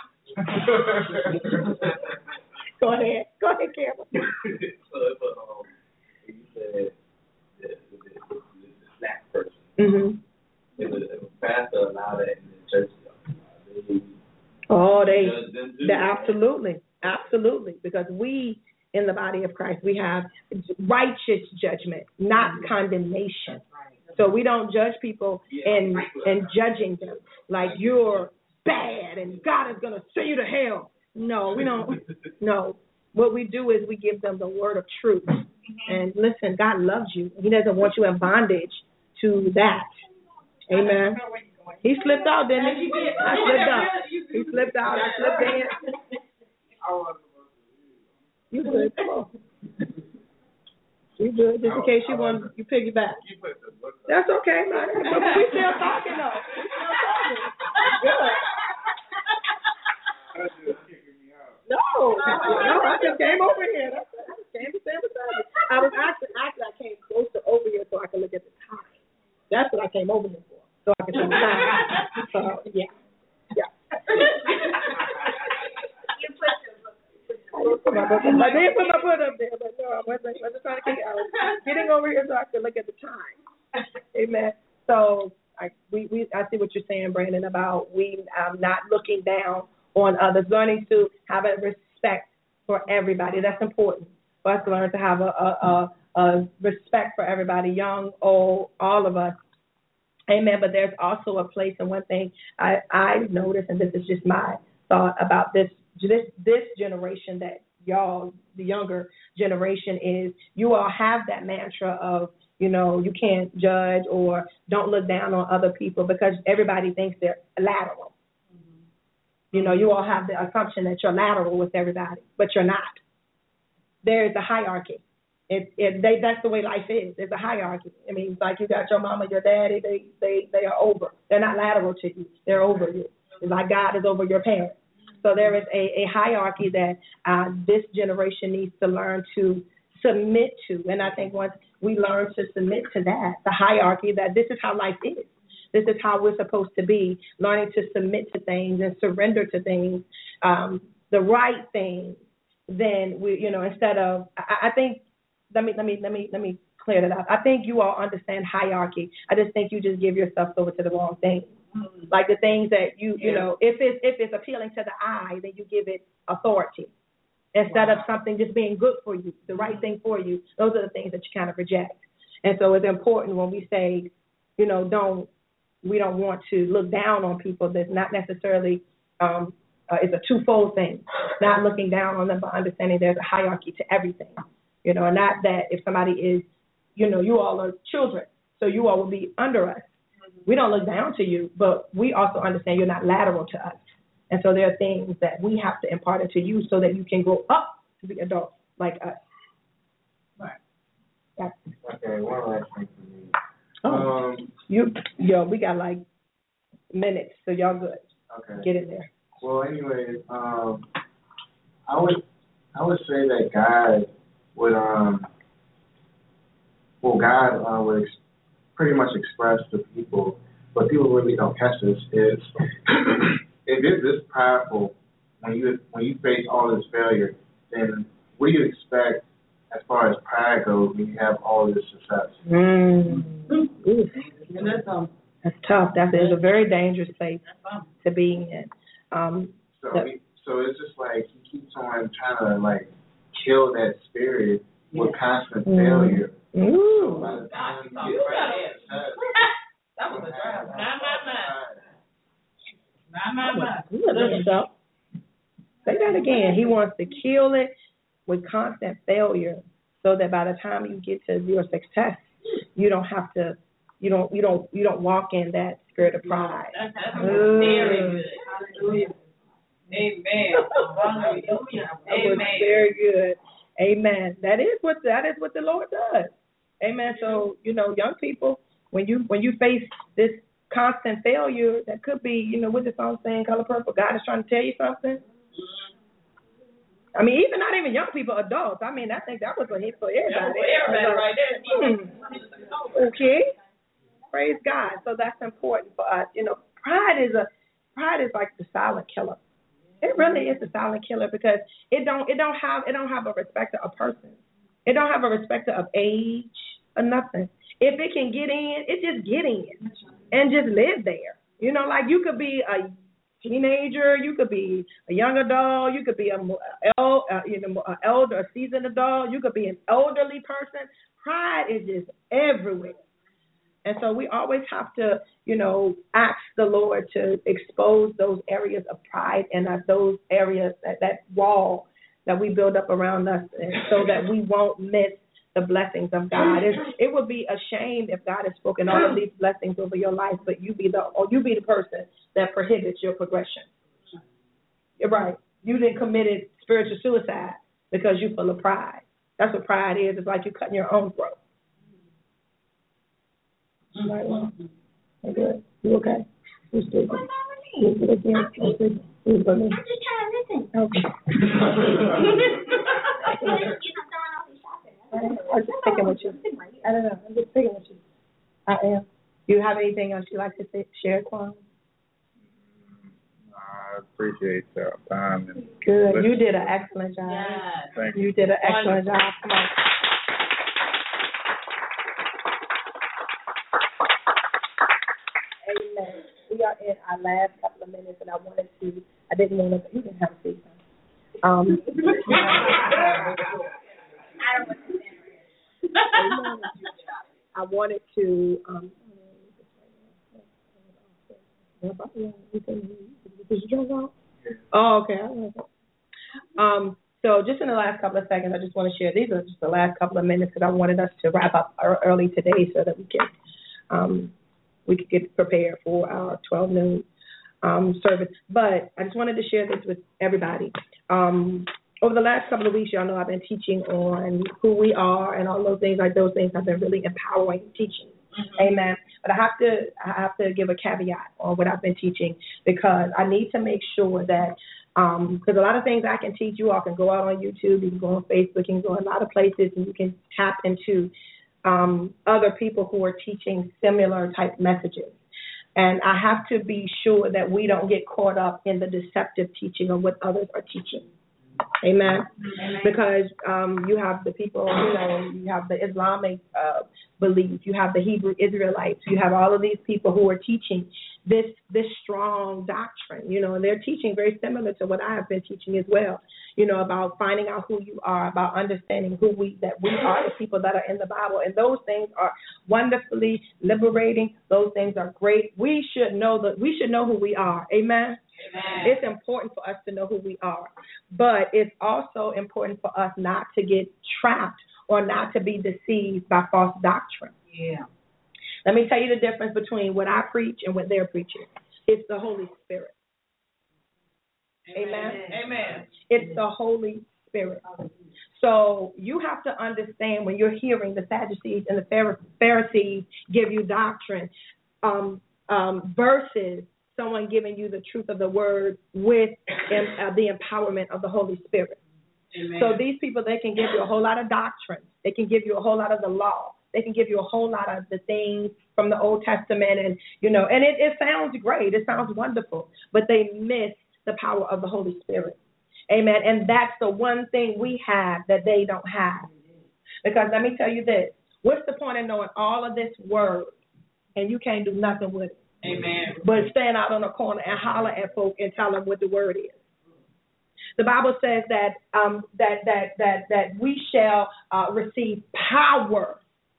Go ahead. Go ahead, Cameron. So, but, um, you said, the, the, the, the snack person. Mm-hmm. If a, if a pastor allowed that in the church, they, oh, they them do do. The, absolutely, absolutely, because we in the body of Christ, we have righteous judgment, not condemnation. So we don't judge people and and judging them like you're bad and God is going to send you to hell. No, we don't. No. What we do is we give them the word of truth. And listen, God loves you. He doesn't want you in bondage to that. Amen. He slipped out, didn't he? I slipped out. He slipped out. I slipped in. You good? Come on. You good? Just in case you want you piggyback. That's okay, man. We still talking though. We still talking. Good. No, no, I just came over here. That's it. I just came to stand beside you. I was actually, actually, I came closer over here so I could look at the time. That's what I came over here for, so I could see the time. So, yeah, yeah. I did put my foot up there, but no, I wasn't, wasn't trying to kick it. I was getting over here so I could look at the time. Amen. So I we, we I see what you're saying, Brandon, about we um, not looking down on others, learning to have a respect for everybody. That's important for us to learn to have a, a, a, a respect for everybody, young, old, all of us. Amen. But there's also a place, and one thing I, I noticed, and this is just my thought about this this this generation that y'all, the younger generation, is you all have that mantra of, you know, you can't judge or don't look down on other people because everybody thinks they're lateral. You know, you all have the assumption that you're lateral with everybody, but you're not. There is a hierarchy. It, it, they, that's the way life is. There's a hierarchy. I mean, it's like you got your mama, your daddy, they, they, they are over. They're not lateral to you. They're over you. It's like God is over your parents. So there is a, a hierarchy that uh, this generation needs to learn to submit to. And I think once we learn to submit to that, the hierarchy, that this is how life is. This is how we're supposed to be, learning to submit to things and surrender to things, um, the right things. Then we, you know, instead of, I, I think, let me, let me, let me, let me clear that up. I think you all understand hierarchy. I just think you just give yourself over to the wrong things. Mm-hmm. Like the things that you, you yeah. know, if it's if it's appealing to the eye, then you give it authority instead wow. of something just being good for you, the right thing for you. Those are the things that you kind of reject. And so it's important when we say, you know, don't. We don't want to look down on people. That's not necessarily, um, uh, it's a twofold thing. Not looking down on them, but understanding there's a hierarchy to everything. You know, and not that if somebody is, you know, you all are children, so you all will be under us. We don't look down to you, but we also understand you're not lateral to us. And so there are things that we have to impart into you so that you can grow up to be adults like us. Right. Yeah. Okay, one last thing for me. Oh, um, you, yo, we got like minutes, so y'all good. Okay. Get in there. Well, anyways, um, I would, I would say that God would, um, well, God uh, would ex- pretty much express to people, but people really don't catch this, is it is this powerful when you when you face all this failure, then what do you expect as far as pride goes when you have all this success? Mm. And that's, um, that's tough. That is a very dangerous place to be in. Um, so, the, so it's just like he keeps on trying to like kill that spirit yeah. with constant mm. failure. Ooh. So by the time you get success, that was a drive. My, my, my. My, my, my. Say that again. He wants to kill it with constant failure, so that by the time you get to your success, you don't have to, you don't, you don't, you don't walk in that spirit of pride. That's, that's very good. Hallelujah. Amen. Hallelujah. Amen. Very good. Amen. That is what that is what the Lord does. Amen. So you know, young people, when you when you face this constant failure, that could be, you know, what the song saying, "Color Purple." God is trying to tell you something. I mean, even not even young people, adults. I mean, I think that was a hit for everybody. That was everybody right there. Hmm. Okay. Praise God. So that's important for us. You know, pride is a pride is like the silent killer. It really is a silent killer because it don't it don't have it don't have a respect of a person. It don't have a respect of age or nothing. If it can get in, it just get in and just live there. You know, like you could be a teenager, you could be a young adult, you could be a el, uh, you know, an elder, a seasoned adult, you could be an elderly person. Pride is just everywhere. And so we always have to, you know, ask the Lord to expose those areas of pride and uh, those areas, that, that wall that we build up around us, and so that we won't miss the blessings of God. It, it would be a shame if God has spoken all of these blessings over your life, but you be the or you be the person that prohibits your progression. You're right. You didn't committed spiritual suicide because you're full of pride. That's what pride is. It's like you cutting your own throat. Right, well, good. You okay? You speaking? You speaking? You speaking? You speaking? I'm just trying to listen. Okay. I'm just picking with you. I don't know. I'm just picking with you. I am. Do you have anything else you'd like to say, share, Quan? I appreciate your time. And good. listen. You did an excellent job. Yes. Thank you. You did an excellent job. Come on. Amen. We are in our last couple of minutes, and I wanted to, I didn't want to, you didn't have to say something. Um, I wanted to, um, oh, okay. Um, so just in the last couple of seconds, I just want to share, these are just the last couple of minutes because I wanted us to wrap up early today so that we can, um, we could get prepared for our twelve noon um, service. But I just wanted to share this with everybody. Um, over the last couple of weeks, y'all know I've been teaching on who we are and all those things. Like those things have been really empowering teaching. Mm-hmm. Amen. But I have to I have to give a caveat on what I've been teaching because I need to make sure that um, because a lot of things I can teach, you all can go out on YouTube, you can go on Facebook, you can go in a lot of places, and you can tap into um, other people who are teaching similar type messages. And I have to be sure that we don't get caught up in the deceptive teaching of what others are teaching. Amen. Amen. Because um, you have the people, you know, you have the Islamic uh, belief, you have the Hebrew Israelites, you have all of these people who are teaching this this strong doctrine, you know, and they're teaching very similar to what I have been teaching as well, you know, about finding out who you are, about understanding who we, that we are the people that are in the Bible. And those things are wonderfully liberating. Those things are great. We should know that we should know who we are. Amen. Amen. It's important for us to know who we are, but it's also important for us not to get trapped or not to be deceived by false doctrine. Yeah. Let me tell you the difference between what I preach and what they're preaching. It's the Holy Spirit. Amen. Amen. It's the Holy Spirit. So you have to understand when you're hearing the Sadducees and the Pharisees give you doctrine um, um, versus someone giving you the truth of the word with uh, the empowerment of the Holy Spirit. Amen. So these people, they can give you a whole lot of doctrine. They can give you a whole lot of the law. They can give you a whole lot of the things from the Old Testament, and, you know, and it, it sounds great. It sounds wonderful, but they miss the power of the Holy Spirit. Amen. And that's the one thing we have that they don't have. Because let me tell you this, what's the point of knowing all of this word and you can't do nothing with it? Amen. But stand out on a corner and holler at folk and tell them what the word is. The Bible says that um, that that that that we shall uh, receive power.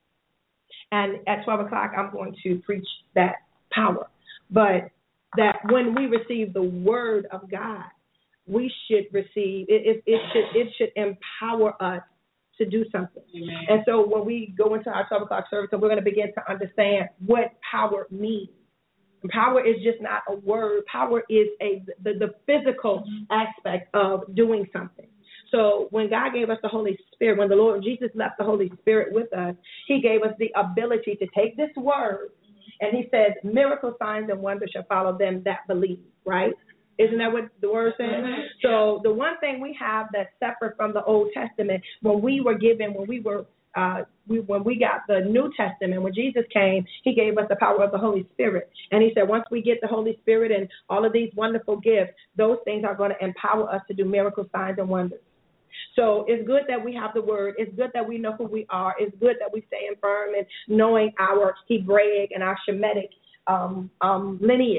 And at twelve o'clock, I'm going to preach that power. But that when we receive the word of God, we should receive it. It, it should it should empower us to do something. Amen. And so when we go into our twelve o'clock service, we're going to begin to understand what power means. Power is just not a word. Power is a the, the physical aspect of doing something. So when God gave us the Holy Spirit, when the Lord Jesus left the Holy Spirit with us, he gave us the ability to take this word, and he says, miracle signs and wonders shall follow them that believe, right? Isn't that what the word says? Mm-hmm. So the one thing we have that's separate from the Old Testament, when we were given, when we were Uh, we, when we got the New Testament, when Jesus came, he gave us the power of the Holy Spirit. And he said, once we get the Holy Spirit and all of these wonderful gifts, those things are going to empower us to do miracle signs and wonders. So it's good that we have the word. It's good that we know who we are. It's good that we stand firm in knowing our Hebraic and our Shemitic um, um, lineage.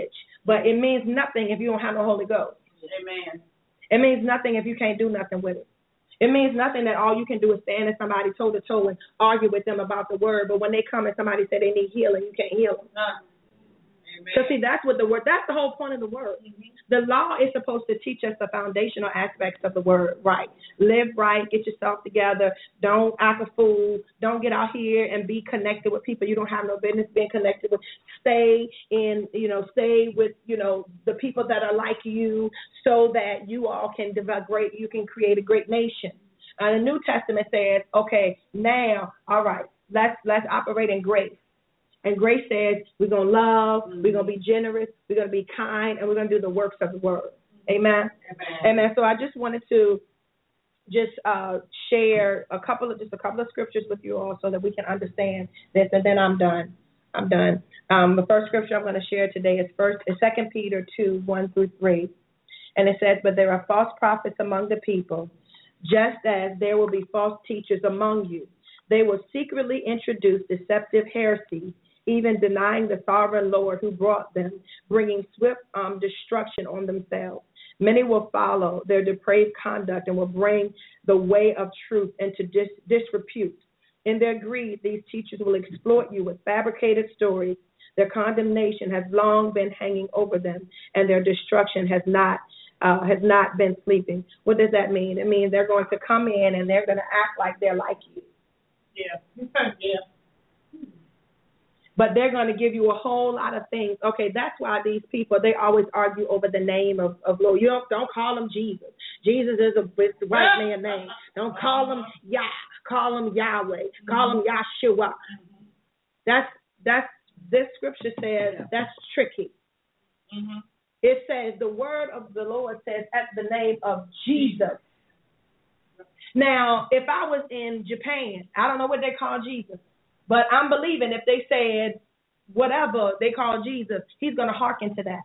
but it means nothing if you don't have no Holy Ghost. Amen. It means nothing if you can't do nothing with it. It means nothing that all you can do is stand at somebody toe to toe and argue with them about the word, but when they come and somebody say they need healing, you can't heal them. Uh, Because, see, that's what the word, that's the whole point of the word. Mm-hmm. The law is supposed to teach us the foundational aspects of the word, right? Live right, get yourself together, don't act a fool, don't get out here and be connected with people you don't have no business being connected with. Stay in, you know, stay with, you know, the people that are like you so that you all can develop great, you can create a great nation. Uh, the New Testament says, okay, now, all right, let's let's operate in grace. And grace says we're going to love, mm-hmm. we're going to be generous, we're going to be kind, and we're going to do the works of the word. Amen? Amen. Amen. So I just wanted to just uh, share a couple of just a couple of scriptures with you all so that we can understand this, and then I'm done. I'm done. Um, the first scripture I'm going to share today is first is Second Peter two, one through three. And it says, but there are false prophets among the people, just as there will be false teachers among you. They will secretly introduce deceptive heresies, even denying the sovereign Lord who brought them, bringing swift um, destruction on themselves. Many will follow their depraved conduct and will bring the way of truth into dis- disrepute. In their greed, these teachers will exploit you with fabricated stories. Their condemnation has long been hanging over them, and their destruction has not uh, has not been sleeping. What does that mean? It means they're going to come in and they're going to act like they're like you. Yeah. Yeah. But they're going to give you a whole lot of things. Okay, that's why these people, they always argue over the name of, of Lord. You don't, don't call him Jesus. Jesus is a it's the white man name. Don't call him Yah. Call him Yahweh. Call him Yahshua. That's, that's, this scripture says that's tricky. Mm-hmm. It says, the word of the Lord says, at the name of Jesus. Now, if I was in Japan, I don't know what they call Jesus, but I'm believing if they said whatever they call Jesus, he's going to hearken to that.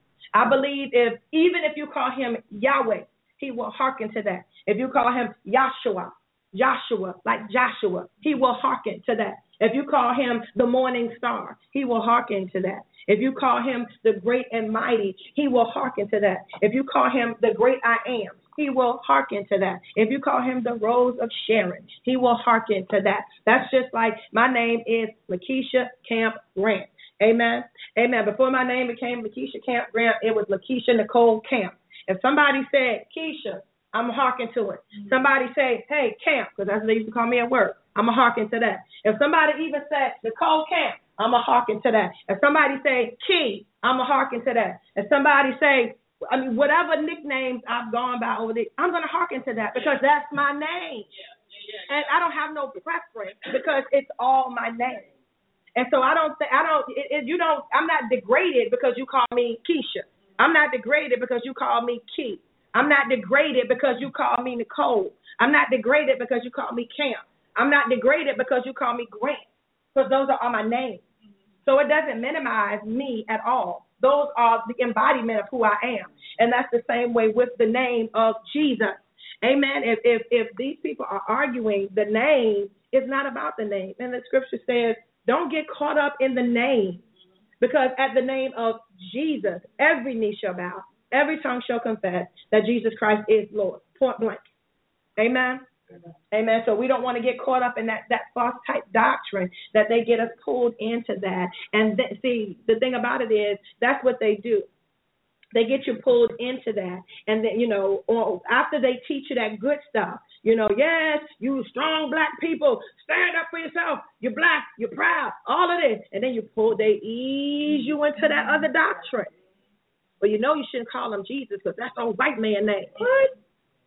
I believe if, even if you call him Yahweh, he will hearken to that. If you call him Yahshua, Joshua, like Joshua, he will hearken to that. If you call him the morning star, he will hearken to that. If you call him the great and mighty, he will hearken to that. If you call him the great I am, he will hearken to that. If you call him the Rose of Sharon, he will hearken to that. That's just like my name is Lakeisha Camp Grant. Amen. Amen. Before my name became Lakeisha Camp Grant, it was Lakeisha Nicole Camp. If somebody said Keisha, I'm hearken to it. Mm-hmm. Somebody say, hey, Camp, because that's what they used to call me at work. I'm a hearken to that. If somebody even said Nicole Camp, I'm a hearken to that. If somebody say Key, I'm a hearken to that. If somebody say, I mean, whatever nicknames I've gone by over there, I'm going to hearken to that because yeah. that's my name. Yeah. Yeah, yeah. And I don't have no preference because it's all my name. And so I don't think, I don't, it, it, you don't, I'm not degraded because you call me Keisha. I'm not degraded because you call me Key. I'm not degraded because you call me Nicole. I'm not degraded because you call me Camp. I'm not degraded because you call me Grant, because those are all my names. So it doesn't minimize me at all. Those are the embodiment of who I am. And that's the same way with the name of Jesus. Amen. If if, if these people are arguing the name, it's not about the name. And the scripture says, don't get caught up in the name, because at the name of Jesus, every knee shall bow, every tongue shall confess that Jesus Christ is Lord, point blank. Amen. Amen. Amen. So we don't want to get caught up in that, that false type doctrine that they get us pulled into that. And th- see, the thing about it is that's what they do. They get you pulled into that. And then, you know, or after they teach you that good stuff, you know, yes, you strong black people, stand up for yourself. You're black, you're proud, all of this. And then you pull, they ease you into that other doctrine. Well, you know you shouldn't call him Jesus because that's a white man name. What?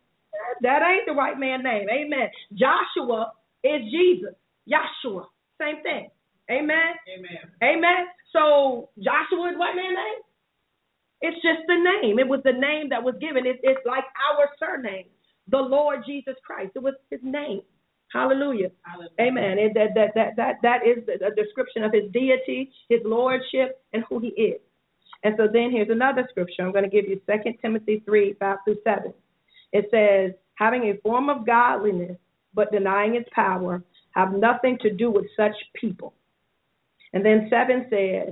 That ain't the white man name. Amen. Joshua is Jesus. Yahshua. Same thing. Amen. Amen. Amen. So Joshua is white man name? It's just the name. It was the name that was given. It, it's like our surname, the Lord Jesus Christ. It was his name. Hallelujah. Hallelujah. Amen. It, that, that, that, that, that is a description of his deity, his lordship, and who he is. And so then here's another scripture. I'm going to give you Second Timothy three, five through seven. It says, having a form of godliness, but denying its power, have nothing to do with such people. And then seven says,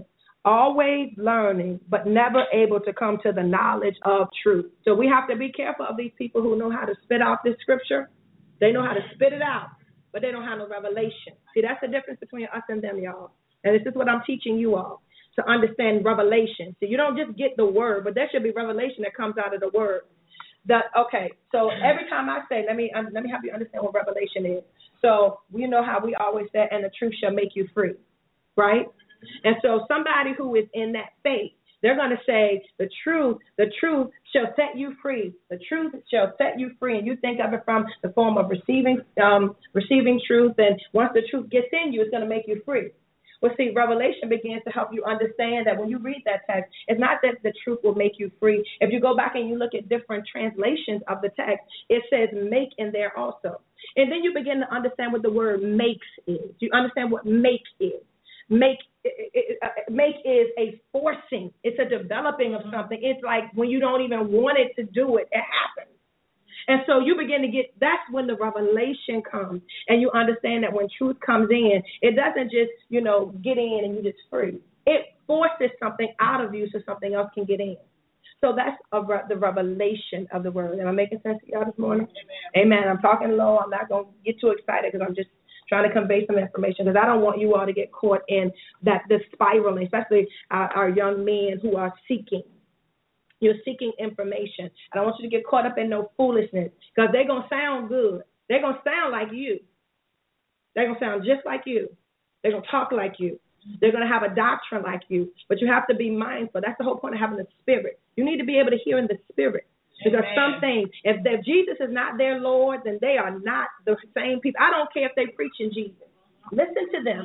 always learning, but never able to come to the knowledge of truth. So we have to be careful of these people who know how to spit out this scripture. They know how to spit it out, but they don't have no revelation. See, that's the difference between us and them, y'all. And this is what I'm teaching you all, to understand revelation. So you don't just get the word, but there should be revelation that comes out of the word. That okay, so every time I say, let me um, let me help you understand what revelation is. So we know how we always say, and the truth shall make you free, right? And so somebody who is in that faith, they're going to say, the truth, the truth shall set you free. The truth shall set you free. And you think of it from the form of receiving um, receiving truth. And once the truth gets in you, it's going to make you free. Well, see, revelation begins to help you understand that when you read that text, it's not that the truth will make you free. If you go back and you look at different translations of the text, it says make in there also. And then you begin to understand what the word makes is. You understand what make is. Make it, it, uh, make is a forcing. It's a developing of something. It's like when you don't even want it to do it, it happens. And so you begin to get, that's when the revelation comes. And you understand that when truth comes in, it doesn't just, you know, get in and you just free. It forces something out of you so something else can get in. So that's a, the revelation of the word. Am I making sense to y'all this morning? Amen. Amen. I'm talking low. I'm not going to get too excited because I'm just trying to convey some information, because I don't want you all to get caught in that this spiraling, especially our, our young men who are seeking. You're seeking information. I don't want you to get caught up in no foolishness, because they're going to sound good. They're going to sound like you. They're going to sound just like you. They're going to talk like you. They're going to have a doctrine like you. But you have to be mindful. That's the whole point of having the spirit. You need to be able to hear in the spirit. Because Amen. Some things, if, if Jesus is not their Lord, then they are not the same people. I don't care if they're preaching Jesus. Listen to them.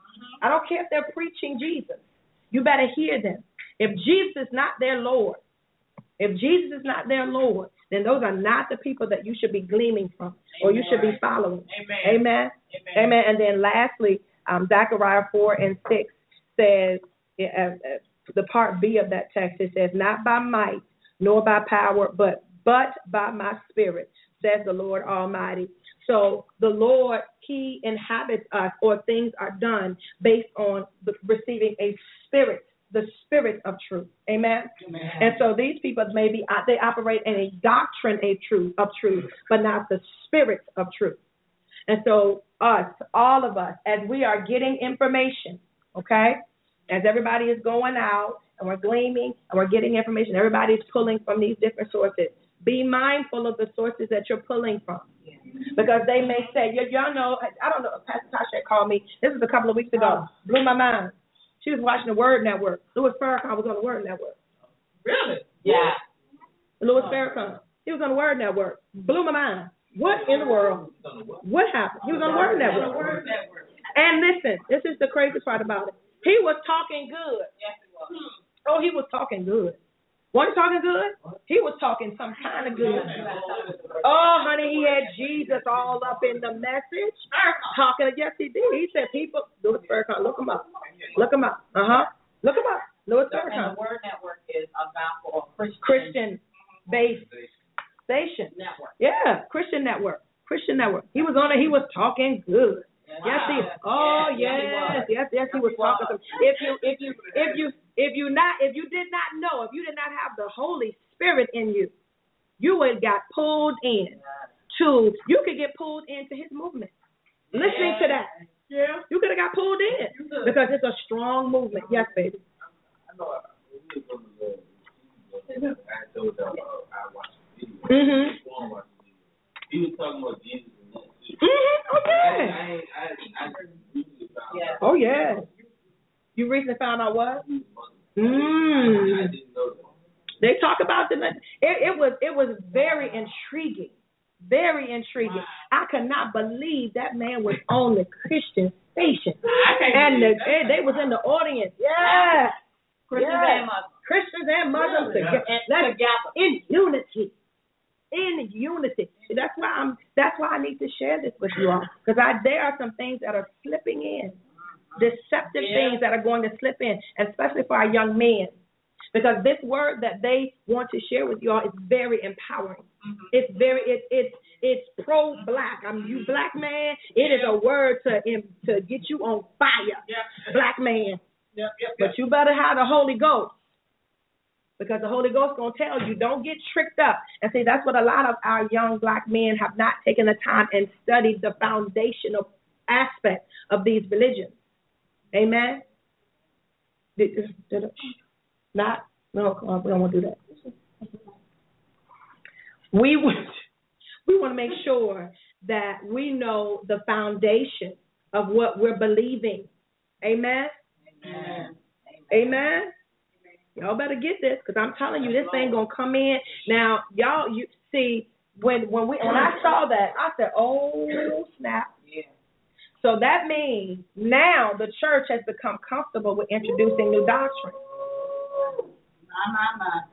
I don't care if they're preaching Jesus. You better hear them. If Jesus is not their Lord, if Jesus is not their Lord, then those are not the people that you should be gleaming from or you should be following. Amen. Amen. Amen. Amen. And then lastly, um, Zechariah four and six says, uh, uh, the part B of that text, it says, not by might nor by power, but but by my spirit, says the Lord Almighty. So the Lord, he inhabits us, or things are done based on the, receiving a spirit, the spirit of truth. Amen? Amen. And so these people maybe they operate in a doctrine a truth of truth, but not the spirit of truth. And so us, all of us, as we are getting information, okay, as everybody is going out and we're gleaming and we're getting information, everybody's pulling from these different sources. Be mindful of the sources that you're pulling from. Because they may say, y'all know, I don't know, Pastor Tasha called me, this was a couple of weeks ago, blew my mind. She was watching the Word Network. Louis Farrakhan was on the Word Network. Really? Yeah. Louis Farrakhan. He was on the Word Network. Blew my mind. What in the world? What happened? He was on the Word Network. And listen, this is the crazy part about it. He was talking good. Yes, he was. Oh, he was talking good. Wasn't he talking good? He was talking some kind of good. Oh, honey, he had Jesus all up in the message. Talking, yes, he did. He said, people, Louis Farrakhan, look him up. Look him up. Uh-huh. Look him up. Louis Farrakhan. And the Word Network is a gospel Christian. Christian-based station. Network. Yeah, Christian network. Christian network. He was on it. He was talking good. Yes, he. Oh, yes, yes, yes. He was talking. Some, if you, if you, if you, if you not, if you did not know, if you did not have the Holy Spirit in you, you would have got pulled in to. You could get pulled into his movement. Listening to that, yeah, you could have got pulled in because it's a strong movement. Yes, baby. I know. I told y'all I watched the video. Mm-hmm. He was talking about Jesus. Mm-hmm. Okay. I, I, I, I yeah. Oh, yeah. You recently found out what? Mm. I didn't know that. They talk about the. It, it was it was very intriguing, very intriguing. Wow. I could not believe that man was on the Christian station, and the, they was in the audience. Yeah, Christians yeah. and Muslims. Christians and Muslims yeah. together, yeah. in unity. In unity. That's why I'm. That's why I need to share this with you all, because I there are some things that are slipping in, deceptive yeah. things that are going to slip in, especially for our young men, because this word that they want to share with you all is very empowering. Mm-hmm. It's very. It, it's it's pro black. I mean, you black man. It is a word to to get you on fire, yeah. black man. Yep, yep, yep. But you better have the Holy Ghost. Because the Holy Ghost going to tell you, don't get tricked up. And see, that's what a lot of our young black men have not taken the time and studied the foundational aspect of these religions. Amen? Not, no, we don't want to do that. We want, we want to make sure that we know the foundation of what we're believing. Amen? Amen. Amen? Y'all better get this, because I'm telling you, this thing going to come in. Now, y'all, you see, when when we when I saw that, I said, oh, snap. Yeah. So that means now the church has become comfortable with introducing new doctrine. My, my,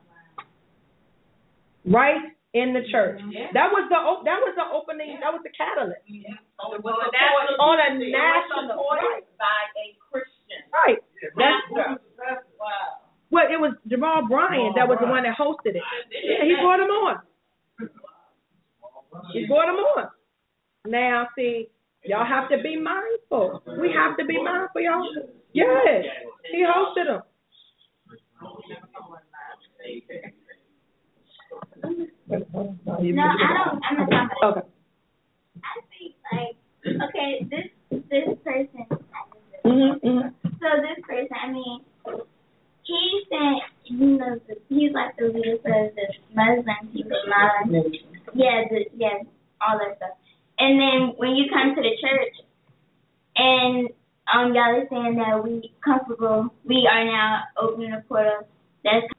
my. Right in the church. Yeah. That was the that was the opening, that was the catalyst. Yeah. So it was a national, on a national, right. By a Christian. Right. That's, that's, wow. Well, it was Jamal Bryant that was the one that hosted it. Yeah, he brought him on. He brought him on. Now, see, y'all have to be mindful. We have to be mindful, y'all. Yes, he hosted them. No, I don't. I'm not talking about. Okay. I think like okay, this this person. Mm-hmm, mm-hmm. So this person, I mean. He said, you know, the, he's like the leader of the Muslim people, Muslim. Yeah, the, yeah, all that stuff. And then when you come to the church, and um, y'all are saying that we comfortable, we are now opening the portal. That's